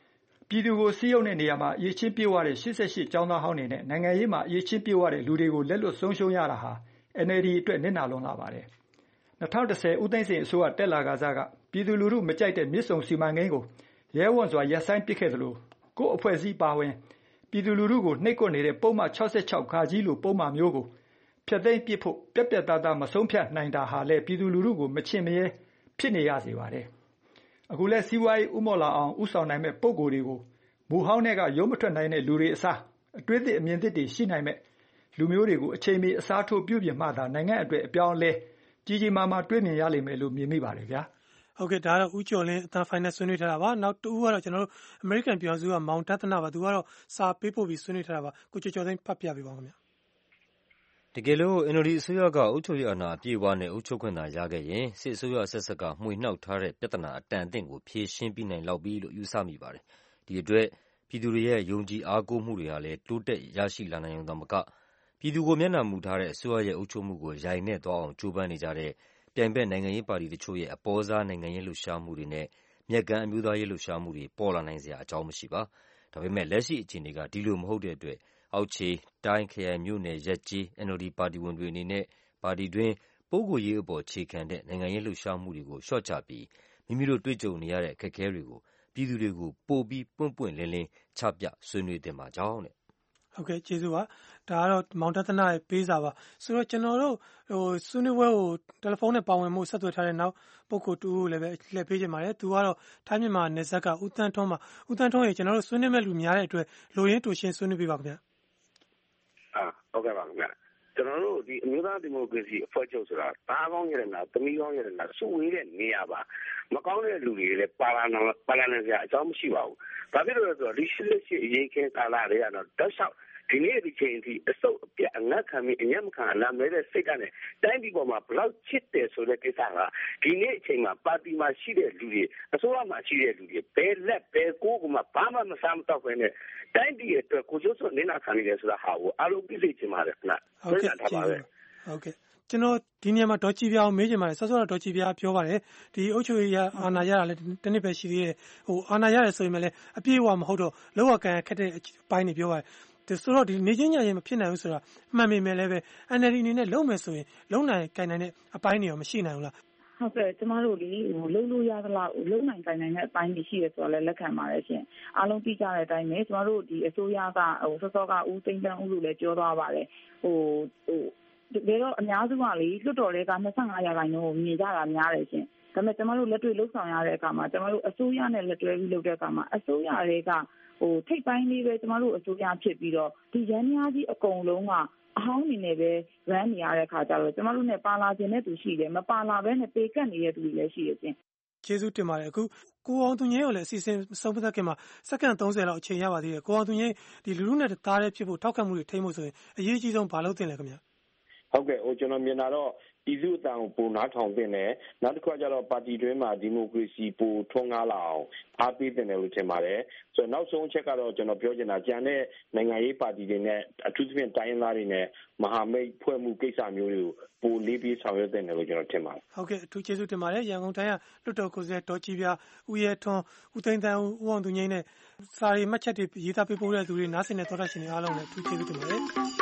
ပြည်သူကိုစည်းရုံးတဲ့နေရာမှာအရေးချင်းပြေဝတဲ့ရှစ်ဆယ့်ရှစ်ကျောင်းသားဟောင်းတွေနဲ့နိုင်ငံရေးမှာအရေးချင်းပြေဝတဲ့လူတွေကိုလက်လွတ်ဆုံးရှုံးရတာဟာ N L D အတွက်နစ်နာလွန်လာပါတယ်။၂၀၁၀ဦးသိန်းစိန်အစိုးရတက်လာကစားကပြည်သူလူထုမကြိုက်တဲ့မြစ်ဆုံစီမံကိန်းကိုရဲဝံ့စွာရပ်ဆိုင်းပစ်ခဲ့သလိုကိုယ့်အဖွဲ့အစည်းပါဝင်ပြည်သူလူထုကိုနှိပ်ကွပ်နေတဲ့ပုံမှန်၆၆ခါကြီးလိုပုံမှန်မျိုးကိုဖျက်သိမ်းပစ်ဖို့ပြက်ပြက်သားသားမဆုံးဖြတ်နိုင်တာဟာလည်းပြည်သူလူထုကိုမချင့်မရဲဖြစ်နေရစေပါတယ်။အခုလဲစီးပွားရေးဥမော်လာအောင်ဥဆောင်နိုင်မဲ့ပုံကိုယ်တွေကိုမူဟောင်းတွေကရုံးမထွက်နိုင်တဲ့လူတွေအစားအတွေးသစ်အမြင်သစ်တွေရှိနိုင်မဲ့လူမျိုးတွေကိုအချိန်မီအစားထိုးပြုပြင်မှသာနိုင်ငံအတွက်အပြောင်းအလဲကြီးကြီးမားမားတွေးမြင်ရလိမ့်မယ်လို့မြင်မိပါတယ်ဗျာ။ဟုတ်ကဲ့ဒါကတော့ဦးကျော်လင်းအတန်းဖိုင်နယ်ဆွေးနွေးထားတာပါနောက်တူကတော့ကျွန်တော်တို့အမေရိကန်ပြည်ထောင်စုကမောင်တသနာပါသူကတော့စာပေးပို့ပြီးဆွေးနွေးထားတာပါကိုကျော်ကျော်သိန်းဖတ်ပြပေးပါဦးခင်ဗျာတကယ်လို့ N L D အစိုးရကအုပ်ချုပ်ရေးအာဏာအပြည့်အဝနဲ့အုပ်ချုပ်ခွင့်သာရခဲ့ရင်စစ်အစိုးရအဆက်ဆက်ကမှွေနှောက်ထားတဲ့ပြဿနာအတန်အသင့်ကိုဖြေရှင်းပြီးနိုင်လောက်ပြီလို့ယူဆမိပါတယ်ဒီအတွက်ပြည်သူတွေရဲ့ယုံကြည်အားကိုးမှုတွေဟာလည်းတိုးတက်ရရှိလာနိုင်ုံသာမကပြည်သူကိုမျက်နှာမူထားတဲ့အစိုးရရဲ့အုပ်ချုပ်မှုကိုရိုင်နဲ့သွားအောင်ကြိုးပမ်းနေကြတဲ့ပြိုင်ဘက်နိုင်ငံရေးပါတီတချို့ရဲ့အပေါ်စားနိုင်ငံရေးလှုပ်ရှားမှုတွေနဲ့မြက်ကမ်းအမျိုးသားရေးလှုပ်ရှားမှုတွေပေါ်လာနိုင်စရာအကြောင်းမရှိပါဒါပေမဲ့လက်ရှိအခြေအနေကဒီလိုမဟုတ်တဲ့အတွက်အောက်ခြေတိုင်းခရိုင်မြို့နယ်ရက်ကြီး N L D ပါတီဝင်တွေအနေနဲ့ပါတီတွင်ပုဂ္ဂိုလ်ရေးအပေါ်ခြေခံတဲ့နိုင်ငံရေးလှုပ်ရှားမှုတွေကိုလျှော့ချပြီးမိမိတို့တွေ့ကြုံနေရတဲ့အခက်အခဲတွေကိုပြည်သူတွေကိုပို့ပြီးပွင့်ပွင့်လင်းလင်းချပြဆွေးနွေးတင်ပါကြောင်းတဲ့ဟုတ်ကဲ့ကျေးဇူးပါဒါကတော့မောင်တသနာရဲ့ပေးစာပါဆိုတော့ကျွန်တော်တို့ဟိုဆွေးနွေးပွဲကိုတယ်လီဖုန်းနဲ့ပါဝင်မှုဆက်သွယ်ထားတဲ့နောက်ပုဂ္ဂိုလ်တူကိုလည်းပဲလှည့်ပေးကြပါတယ်သူကတော့ထိုင်းမြန်မာနယ်စပ်ကဦးတန်းထွန်းမှာဦးတန်းထွန်းရေကျွန်တော်တို့ဆွေးနွေးမဲ့လူများတဲ့အတွက်လိုရင်းတူရှင်းဆွေးနွေးပေးပါခင်ဗျာအာဟုတ်ကဲ့ပါခင်ဗျာကျွန်တော်တို့ဒီအမျိုးသားဒီမိုကရေစီအဖွဲ့ချုပ်ဆိုတာတားကောင်းရတဲ့နာသမီးကောင်းရတဲ့နာစုဝေးတဲ့နေရာပါမကောင်းတဲ့လူတွေလည်းပါလာပါလာနေကြအကြောင်းမရှိပါဘူးဘာဖြစ်လို့လဲဆိုတော့ဒီရှိလက်ရှိအရေးခင်းကာလတွေကတော့တောက်လျှောက်ဒီနေ့ဒီချိန်ထိအစုပ်အပြတ်အငတ်ခံပြီးအညံ့မခံအနာမဲတဲ့စိတ်ကနေတိုင်းပြည်ပေါ်မှာဘလောက်ချစ်တယ်ဆိုတဲ့ကိစ္စကဒီနေ့အချိန်မှာပါတီမှာရှိတဲ့လူတွေအစိုးရမှာရှိတဲ့လူတွေဘယ်လက်ဘယ်ကိုယ်ကမှဘာမှမစားမတော့ဘဲနဲ့တိုင်းပြည်အတွက်ကိုကျိုးစွနေနာခံနေတယ်ဆိုတာဟာကိုအားလုံးသိသိချင်ပါတယ်ခင်ဗျဟုတ်ကဲ့ထားပါပဲဟုတ်ကဲ့ကျွန်တော်ဒီနေရာမှာဒေါ်ချီပြာကိုမေးချင်ပါတယ်ဆောစောဒေါ်ချီပြာပြောပါတယ်ဒီအုပ်ချုပ်ရေးအာဏာရတာလည်းတနည်းပဲရှိသေးတယ်ဟိုအာဏာရတယ်ဆိုရင်လည်းအပြည့်အဝမဟုတ်တော့လောကကန်ခက်တဲ့အပိုင်းတွေပြောပါတယ်ဒီဆိုတော့ဒီနေချင်းညရင်မဖြစ်နိုင်ဘူးဆိုတာမှန်ပေမဲ့လည်းပဲ N L D အနေနဲ့လုံးမယ်ဆိုရင်လုံးနိုင်ကြိုင်နိုင်တဲ့အပိုင်းတွေရောမရှိနိုင်ဘူးလားဟုတ်ကဲ့ကျမတို့လေဟိုလုံးလို့ရသလားလုံးနိုင်ကြိုင်နိုင်တဲ့အပိုင်းတွေရှိရဆိုတော့လည်းလက်ခံပါတယ်ရှင်အားလုံးသိကြတဲ့အတိုင်းပဲကျမတို့ဒီအစိုးရကဟိုစောစောကဦးသိန်းတန်းဦးလို့လည်းပြောသွားပါတယ်ဟိုဟိုဒါတော့အများစုကလေလွတ်တော်တွေက၂၅ရာခိုင်နှုန်းကိုမြင်ကြတာများတယ်ရှင်ဒါပေမဲ့ကျမတို့လက်တွေ့လှုပ်ဆောင်ရတဲ့အခါမှာကျမတို့အစိုးရနဲ့လက်တွဲပြီးလုပ်တဲ့အခါမှာအစိုးရတွေကဟိုထိပ်ပိုင်းလေးပဲကျမတို့အစိုးရဖြစ်ပြီးတော့ဒီရန်များကြီးအကုန်လုံးကအဟောင်းနေနေပဲ run နေရတဲ့ခါကျတော့ကျမတို့ ਨੇ ပါလာခြင်းတဲ့သူရှိတယ်မပါလာဘဲနဲ့ပေကတ်နေတဲ့သူတွေလည်းရှိတယ်ရှင်ကျေးဇူးတင်ပါတယ်အခုကိုအောင်သူငင်းကိုလည်းအစီအစဉ်ဆုံးဖြတ်ခင်မှာစက္ကန့်သုံးဆယ်လောက်အချိန်ရပါသေးတယ်ကိုအောင်သူငင်းဒီလူလူနဲ့တားတဲ့ဖြစ်ဖို့ထောက်ခံမှုတွေထိမှုဆိုရင်အရေးကြီးဆုံးဘာလို့တင်လဲခင်ဗျာဟုတ်ကဲ့ဟိုကျွန်တော်မြင်တာတော့ပြည်သူ့အတန်ကိုပုံနားထောင်တင်တယ်နောက်တစ်ခါကျတော့ပါတီတွင်းမှာဒီမိုကရေစီပိုထွန်းကားလာအောင်အားပေးတင်တယ်လို့ထင်ပါတယ်ဆိုတော့နောက်ဆုံးအချက်ကတော့ကျွန်တော်ပြောချင်တာကြံတဲ့နိုင်ငံရေးပါတီတွေနဲ့အထူးသဖြင့်တိုင်းရင်းသားတွေနဲ့မဟာမိတ်ဖွဲ့မှုကိစ္စမျိုးတွေကိုပိုလေးပြီးဆောင်ရွက်တင်တယ်လို့ကျွန်တော်ထင်ပါတယ်ဟုတ်ကဲ့အထူးကျေးဇူးတင်ပါတယ်ရန်ကုန်တိုင်းကလွှတ်တော်ကိုယ်စားလှယ်ဒေါ်ကြည်ပြဦးရဲထွန်းဦးသိန်းတန်းဦးဦးအောင်သူငိမ့်နဲ့စာရီမှတ်ချက်တွေရေးသားပေးပို့တဲ့သူတွေနားဆင်တဲ့သောတာရှင်တွေအားလုံးလည်းအထူးကျေးဇူးတင်ပါတယ်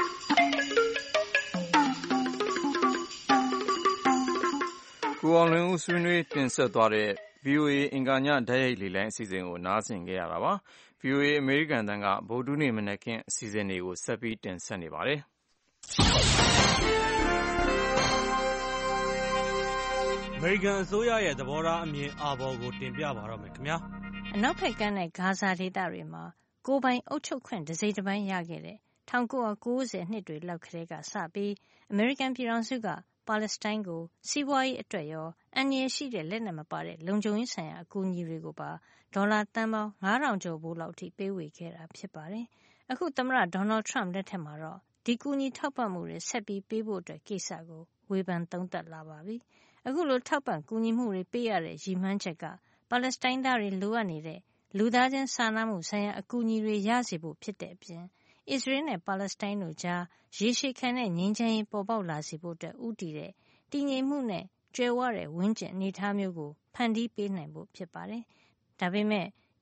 ကိုအောင်လွင်ဦးဆွေးနွေးတင်ဆက်သွားတဲ့ ဗွီအိုအေ အင်္ဂါညတိုက်ရိုက်လေလိုင်းအစီအစဉ်ကိုနားဆင်ခဲ့ရတာပါ။ ဗွီအိုအေအမေရိကန်တန်ကဗုဒ္ဓနေ့မနက်ခင်းအစီအစဉ်တွေကိုဆက်ပြီးတင်ဆက်နေပါတယ်။အမေရိကန်အစိုးရရဲ့သဘောထားအမြင်အာဘော်ကိုတင်ပြပါတော့မယ်ခင်ဗျာ။အနောက်ဘက်ကမ်းနဲ့ဂါဇာဒေသတွေမှာကိုယ်ပိုင်အုပ်ချုပ်ခွင့်တစ်စိတ်တစ်ပိုင်းရခဲ့တဲ့၁၉၉၀နှစ်တွေလောက်ကတည်းကစပြီးအမေရိကန်ပြည်ထောင်စုကပါလက်စတိုင်းကိုစီးပွားရေးအတွက်ရောအန္တရာယ်ရှိတဲ့လက်နက်မပါတဲ့လုံခြုံရေးဆိုင်ရာအကူအညီတွေကိုပါဒေါ်လာသန်းပေါင်းငါးထောင်ကျော်ဖိုးလောက်ထိပေးဝေခဲ့တာဖြစ်ပါတယ်။အခုသမ္မတဒေါ်နယ်ထရမ့်လက်ထက်မှာတော့ဒီကူညီထောက်ပံ့မှုတွေဆက်ပြီးပေးဖို့အတွက်ကိစ္စကိုဝေဖန်သုံးသပ်လာပါပြီ။အခုလိုထောက်ပံ့ကူညီမှုတွေပေးရတဲ့ရည်မှန်းချက်ကပါလက်စတိုင်းသားတွေလိုအပ်နေတဲ့လူသားချင်းစာနာမှုဆိုင်ရာအကူအညီတွေရစေဖို့ဖြစ်တဲ့အပြင်အစ္စရေးနဲ့ပါလက်စတိုင်းတို့ကြားရေရှည်ခံတဲ့ငြိမ်းချမ်းရေးပေါ်ပေါက်လာစေဖို့အတွက်ဦးတည်တဲ့တည်ငြိမ်မှုနဲ့ကြွယ်ဝတဲ့ဝန်းကျင်အနေအထားမျိုးကိုဖန်တီးပေးနိုင်ဖို့ဖြစ်ပါတယ်။ဒါပေမဲ့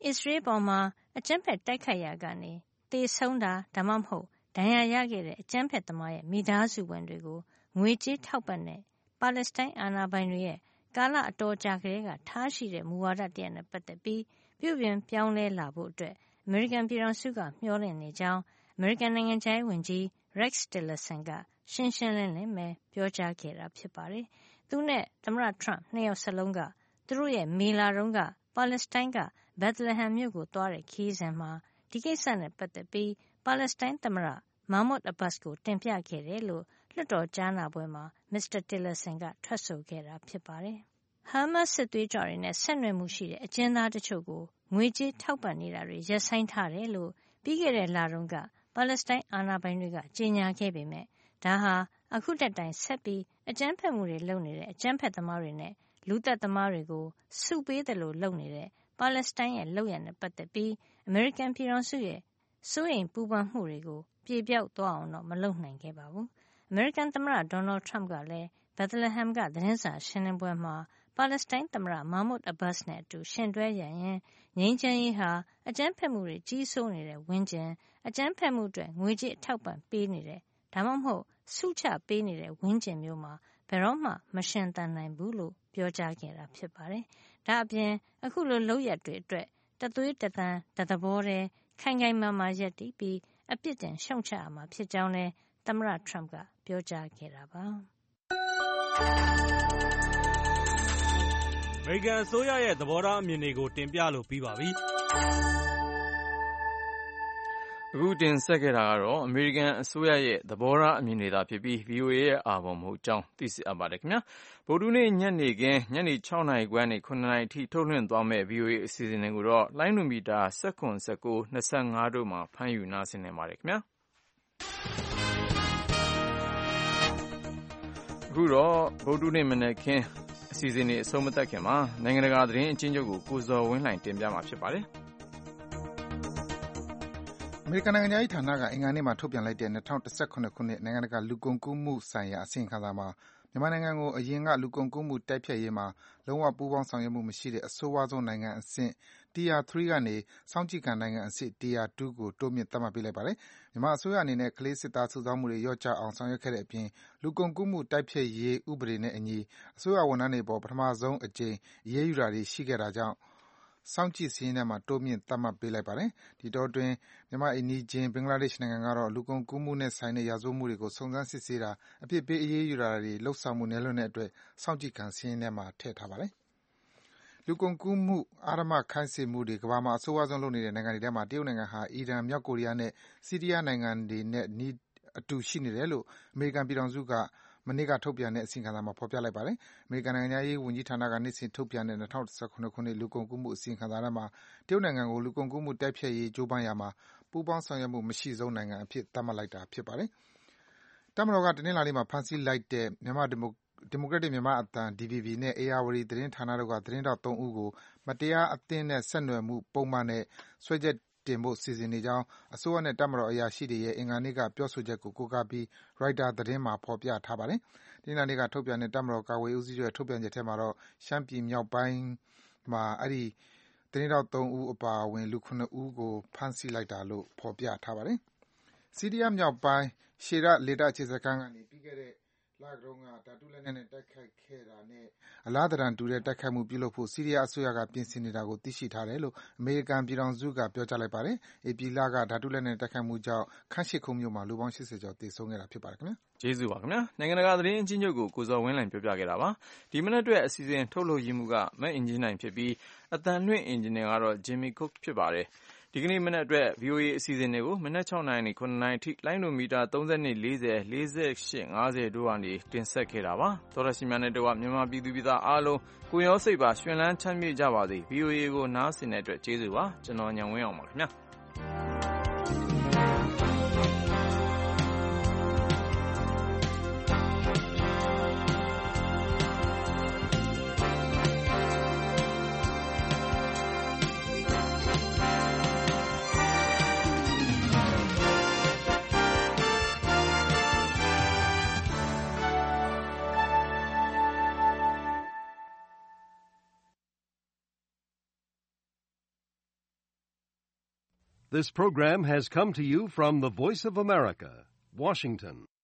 အစ္စရေးပေါ်မှာအကြမ်းဖက်တိုက်ခိုက်ရာကနေသေဆုံးတာဒါမှမဟုတ်ဒဏ်ရာရခဲ့တဲ့အကြမ်းဖက်သမားရဲ့မိသားစုဝင်တွေကိုငွေကြေးထောက်ပံ့တဲ့ပါလက်စတိုင်းအာဏာပိုင်တွေရဲ့ကာလအတော်ကြာကလေးကထားရှိတဲ့မူဝါဒတရပ်နဲ့ပတ်သက်ပြီးပြုပြင်ပြောင်းလဲလာဖို့အတွက်အမေရိကန်ပြည်ထောင်စုကမျှော်လင့်နေကြောင်းအမေရိကန်နိုင်ငံခြားရေးဝန်ကြီး Rex Tillerson ကရှင်းရှင်းလင်းလင်းပဲပြောကြားခဲ့တာဖြစ်ပါတယ်။သူနဲ့သမ္မတ Trump နှစ်ယောက်စလုံးကသူတို့ရဲ့မေလာတုန်းကပါလက်စတိုင်းက Bethlehem မြို့ကိုသွားတဲ့ခရီးစဉ်မှာဒီကိစ္စနဲ့ပတ်သက်ပြီးပါလက်စတိုင်းသမ္မတ Mahmoud Abbas ကိုတင်ပြခဲ့တယ်လို့လွှတ်တော်ကြားနာပွဲမှာ မစ္စတာ Tillerson ကထွက်ဆိုခဲ့တာဖြစ်ပါတယ်။ ဟာမတ်စစ်သွေးကြွတွေနဲ့ဆက်နွယ်မှုရှိတဲ့အကျဉ်းသားတချို့ကိုငွေကြေးထောက်ပံ့နေတာတွေရပ်ဆိုင်းထားတယ်လို့ပြီးခဲ့တဲ့လတုန်းကပါလက်စတိုင်းအာဏာပိုင်တွေကကြေညာခဲ့ပေမယ့်ဒါဟာအခုတက်တိုင်ဆက်ပြီးအကြမ်းဖက်မှုတွေလုပ်နေတဲ့အကြမ်းဖက်သမားတွေနဲ့လူသတ်သမားတွေကိုစုပေးတယ်လို့လုပ်နေတဲ့ပါလက်စတိုင်းရဲ့လုပ်ရနဲ့ပတ်သက်ပြီးအမေရိကန်ပြည်ထောင်စုရဲ့စိုးရိမ်ပူပန်မှုတွေကိုပြေပြောက်သွားအောင်တော့မလုပ်နိုင်ခဲ့ပါဘူး။အမေရိကန်သမ္မတဒေါ်နယ်ထရမ့်ကလည်း Bethlehem ကသတင်းစာရှင်းလင်းပွဲမှာပါလက်စတိုင်းသမ္မတ Mahmoud Abbas နဲ့အတူရှင်တွဲရရင်ငြိမ်းချမ်းရေးဟာအကြမ်းဖက်မှုတွေကြီးစိုးနေတဲ့ဝန်းကျင်အကြမ်းဖက်မှုအတွက်ငွေကြေးအထောက်ပံ့ပေးနေတဲ့ဒါမှမဟုတ်စုချပေးနေတဲ့ဝန်းကျင်မျိုးမှာဘယ်တော့မှမရှင်သန်နိုင်ဘူးလို့ပြောကြားခဲ့တာဖြစ်ပါတယ်။ဒါအပြင်အခုလိုလုပ်ရက်တွေအတွက်တသွေးတသံတသဘောတည်းခိုင်ခိုင်မာမာရပ်တည်ပြီးအပြစ်တင်ရှုံချရမှာဖြစ်ကြောင်းလည်းသမ္မတထရမ့်ကပြောကြားခဲ့တာပါ။အမေရိကန်အစိုးရရဲ့သဘောထားအမြင်တွေကိုတင်ပြလို့ပြီးပါပြီ။အခုတင်ဆက်ခဲ့တာကတော့အမေရိကန်အစိုးရရဲ့သဘောထားအမြင်တွေသာဖြစ်ပြီး ဗီအိုအေ ရဲ့အာဘော်မဟုတ်ကြောင်းသိစေအပ်ပါတယ်ခင်ဗျာဗုဒ္ဓနေ့ညနေခင်းညနေ၆နာရီခွဲနဲ့၇နာရီအထိထုတ်လွှင့်သွားမယ့် ဗီအိုအေအစီအစဉ်တွေကိုတော့လိုင်းဒူမီတာ၁၇ ၁၉ ၂၅တို့မှာဖမ်းယူနားဆင်နိုင်ပါတယ်ခင်ဗျာအခုတော့ဗုဒ္ဓနေ့မနက်ခင်းအစီအစဉ်တွေအဆုံးမသတ်ခင်မှာနိုင်ငံတကာသတင်းအချင်းချုပ်ကိုကိုဇော်ဝင်းလှိုင်တင်ပြမှာဖြစ်ပါတယ်အမေရိကန်နိုင်ငံသားဌာနကအင်္ဂါနေ့မှာထုတ်ပြန်လိုက်တဲ့၂၀၁၇ခုနှစ်နိုင်ငံတကာလူကုန်ကူးမှုဆိုင်ရာအစီရင်ခံစာမှာမြန်မာနိုင်ငံကိုအရင်ကလူကုန်ကူးမှုတိုက်ဖျက်ရေးမှာလုံးဝပူးပေါင်းဆောင်ရွက်မှုမရှိတဲ့အဆိုးဝါးဆုံးနိုင်ငံအဆင့် Tier ၃ ကနေစောင့်ကြည့်ခံနိုင်ငံအဆင့် Tier ၂ ကိုတိုးမြှင့်သတ်မှတ်ပေးလိုက်ပါတယ်။မြန်မာအစိုးရအနေနဲ့ကလေးစစ်သားစုဆောင်းမှုတွေလျော့ကျအောင်ဆောင်ရွက်ခဲ့တဲ့အပြင်လူကုန်ကူးမှုတိုက်ဖျက်ရေးဥပဒေနဲ့အညီအစိုးရဝန်ထမ်းတွေအပေါ်ပထမဆုံးအကြိမ်အရေးယူတာတွေရှိခဲ့တာကြောင့်စောင့်ကြည့်စာရင်းထဲမှာတိုးမြှင့်သတ်မှတ်ပေးလိုက်ပါတယ်။ဒီတောအတွင်းမြန်မာ့အိမ်နီးချင်းဘင်္ဂလားဒေ့ရှ်နိုင်ငံကတော့လူကုန်ကူးမှုနဲ့ဆိုင်တဲ့ရာဇဝတ်မှုတွေကိုစုံစမ်းစစ်ဆေးတာ၊အပြစ်ပေးအရေးယူတာတွေလုပ်ဆောင်မှုနည်းလွန်းတဲ့အတွက်စောင့်ကြည့်ခံစာရင်းထဲမှာထည့်ထားပါတယ်။လူကုန်ကူးမှု၊အဓမ္မခိုင်းစေမှုတွေကမ္ဘာမှာအဆိုးဝါးဆုံးလုပ်နေတဲ့နိုင်ငံတွေထဲမှာတရုတ်နိုင်ငံဟာအီရန်၊မြောက်ကိုရီးယားနဲ့ဆီးရီးယားနိုင်ငံတွေနဲ့အတူရှိနေတယ်လို့အမေရိကန်ပြည်ထောင်စုကမနေ့ကထုတ်ပြန်တဲ့အစီရင်ခံစာမှာဖော်ပြလိုက်ပါတယ်။အမေရိကန်နိုင်ငံခြားရေးဝန်ကြီးဌာနကနှစ်စဉ်ထုတ်ပြန်တဲ့၂၀၁၇ခုနှစ်လူကုန်ကူးမှုအစီရင်ခံစာထဲမှာတရုတ်နိုင်ငံကိုလူကုန်ကူးမှုတိုက်ဖျက်ရေးကြိုးပမ်းရာမှာပူးပေါင်းဆောင်ရွက်မှုအမရှိဆုံးနိုင်ငံအဖြစ်သတ်မှတ်လိုက်တာဖြစ်ပါတယ်။တပ်မတော်ကတနင်္လာနေ့မှာဖမ်းဆီးလိုက်တဲ့မြန်မာ့ဒီမိုကရက်တစ်မြန်မာ့အသံ ဒီ ဗီ ဘီ နဲ့ ဧရာဝတီသတင်းဌာနတို့ကသတင်းထောက်သုံးဦးကိုမတရားအသင်းနဲ့ဆက်နွယ်မှုပုဒ်မနဲ့စွဲချက်တင်ဖို့စီစဉ်နေကြောင်းအစိုးရနဲ့တပ်မတော်အရာရှိတွေရဲ့အင်္ဂါနေ့ကပြောဆိုချက်ကိုကိုးကားပြီးရိုက်တာသတင်းမှာဖော်ပြထားပါတယ်။တနင်္လာနေ့ကထုတ်ပြန်တဲ့တပ်မတော်ကာကွယ်ရေးဦးစီးချုပ်ရဲ့ထုတ်ပြန်ချက်ထဲမှာတော့ရှမ်းပြည်မြောက်ပိုင်းမှာအဲဒီသတင်းထောက်သုံးဦးအပါအဝင်လူ၇ဦးကိုဖမ်းဆီးလိုက်တာလို့ဖော်ပြထားပါတယ်။ဆီးရီးယားမြောက်ပိုင်းရှေရတ်လေတပ်အခြေစိုက်စခန်းကနေပြီးခဲ့တဲ့လတုန်းကဓါတုလက်နက်နဲ့တိုက်ခိုက်ခဲ့တာနဲ့အလားသဏ္ဍာန်တူတဲ့တိုက်ခိုက်မှုပြုလုပ်ဖို့ဆီးရီးယားအစိုးရကပြင်ဆင်နေတာကိုသိရှိထားတယ်လို့အမေရိကန်ပြည်ထောင်စုကပြောကြားလိုက်ပါတယ်။ဧပြီလကဓါတုလက်နက်တိုက်ခိုက်မှုကြောင့်ခမ်းရှစ်ခုံမြို့မှာလူပေါင်း၈၀ကျော်သေဆုံးခဲ့တာဖြစ်ပါတယ်ခင်ဗျာ။ကျေးဇူးပါခင်ဗျာ။နိုင်ငံတကာသတင်းအချင်းချုပ်ကိုကိုဇော်ဝင်းလှိုင်ပြောပြခဲ့တာပါ။ဒီမနက်အတွက်အစီအစဉ်ထုတ်လုပ်ရမှုကမက်အင်ဂျင်နိုင်ဖြစ်ပြီးအသံလွှင့်အင်ဂျင်နီယာကတော့ Jimmy Cook ဖြစ်ပါတယ်။ဒီကနေ့မနက်အတွက် ဗီအိုအေအစီအစဉ်တွေကိုမနက်၆နာရီနဲ့၇နာရီအထိလိုင်းဒိုမီတာ၃၂ ၄၀ ၄၈ ၅၀တို့ကနေတင်ဆက်ခဲ့တာပါ။သောရရှိများနဲ့တကွမြန်မာပြည်သူပြည်သားအားလုံးကိုရောစိတ်ပါရှင်လန်းချမ်းမြေ့ကြပါစေ။ ဗီအိုအေကိုနားဆင်တဲ့အတွက်ကျေးဇူးပါ။ကျွန်တော်ညံဝင်းအောင်ပါခင်ဗျာ။ This program has come to you from the Voice of America, Washington.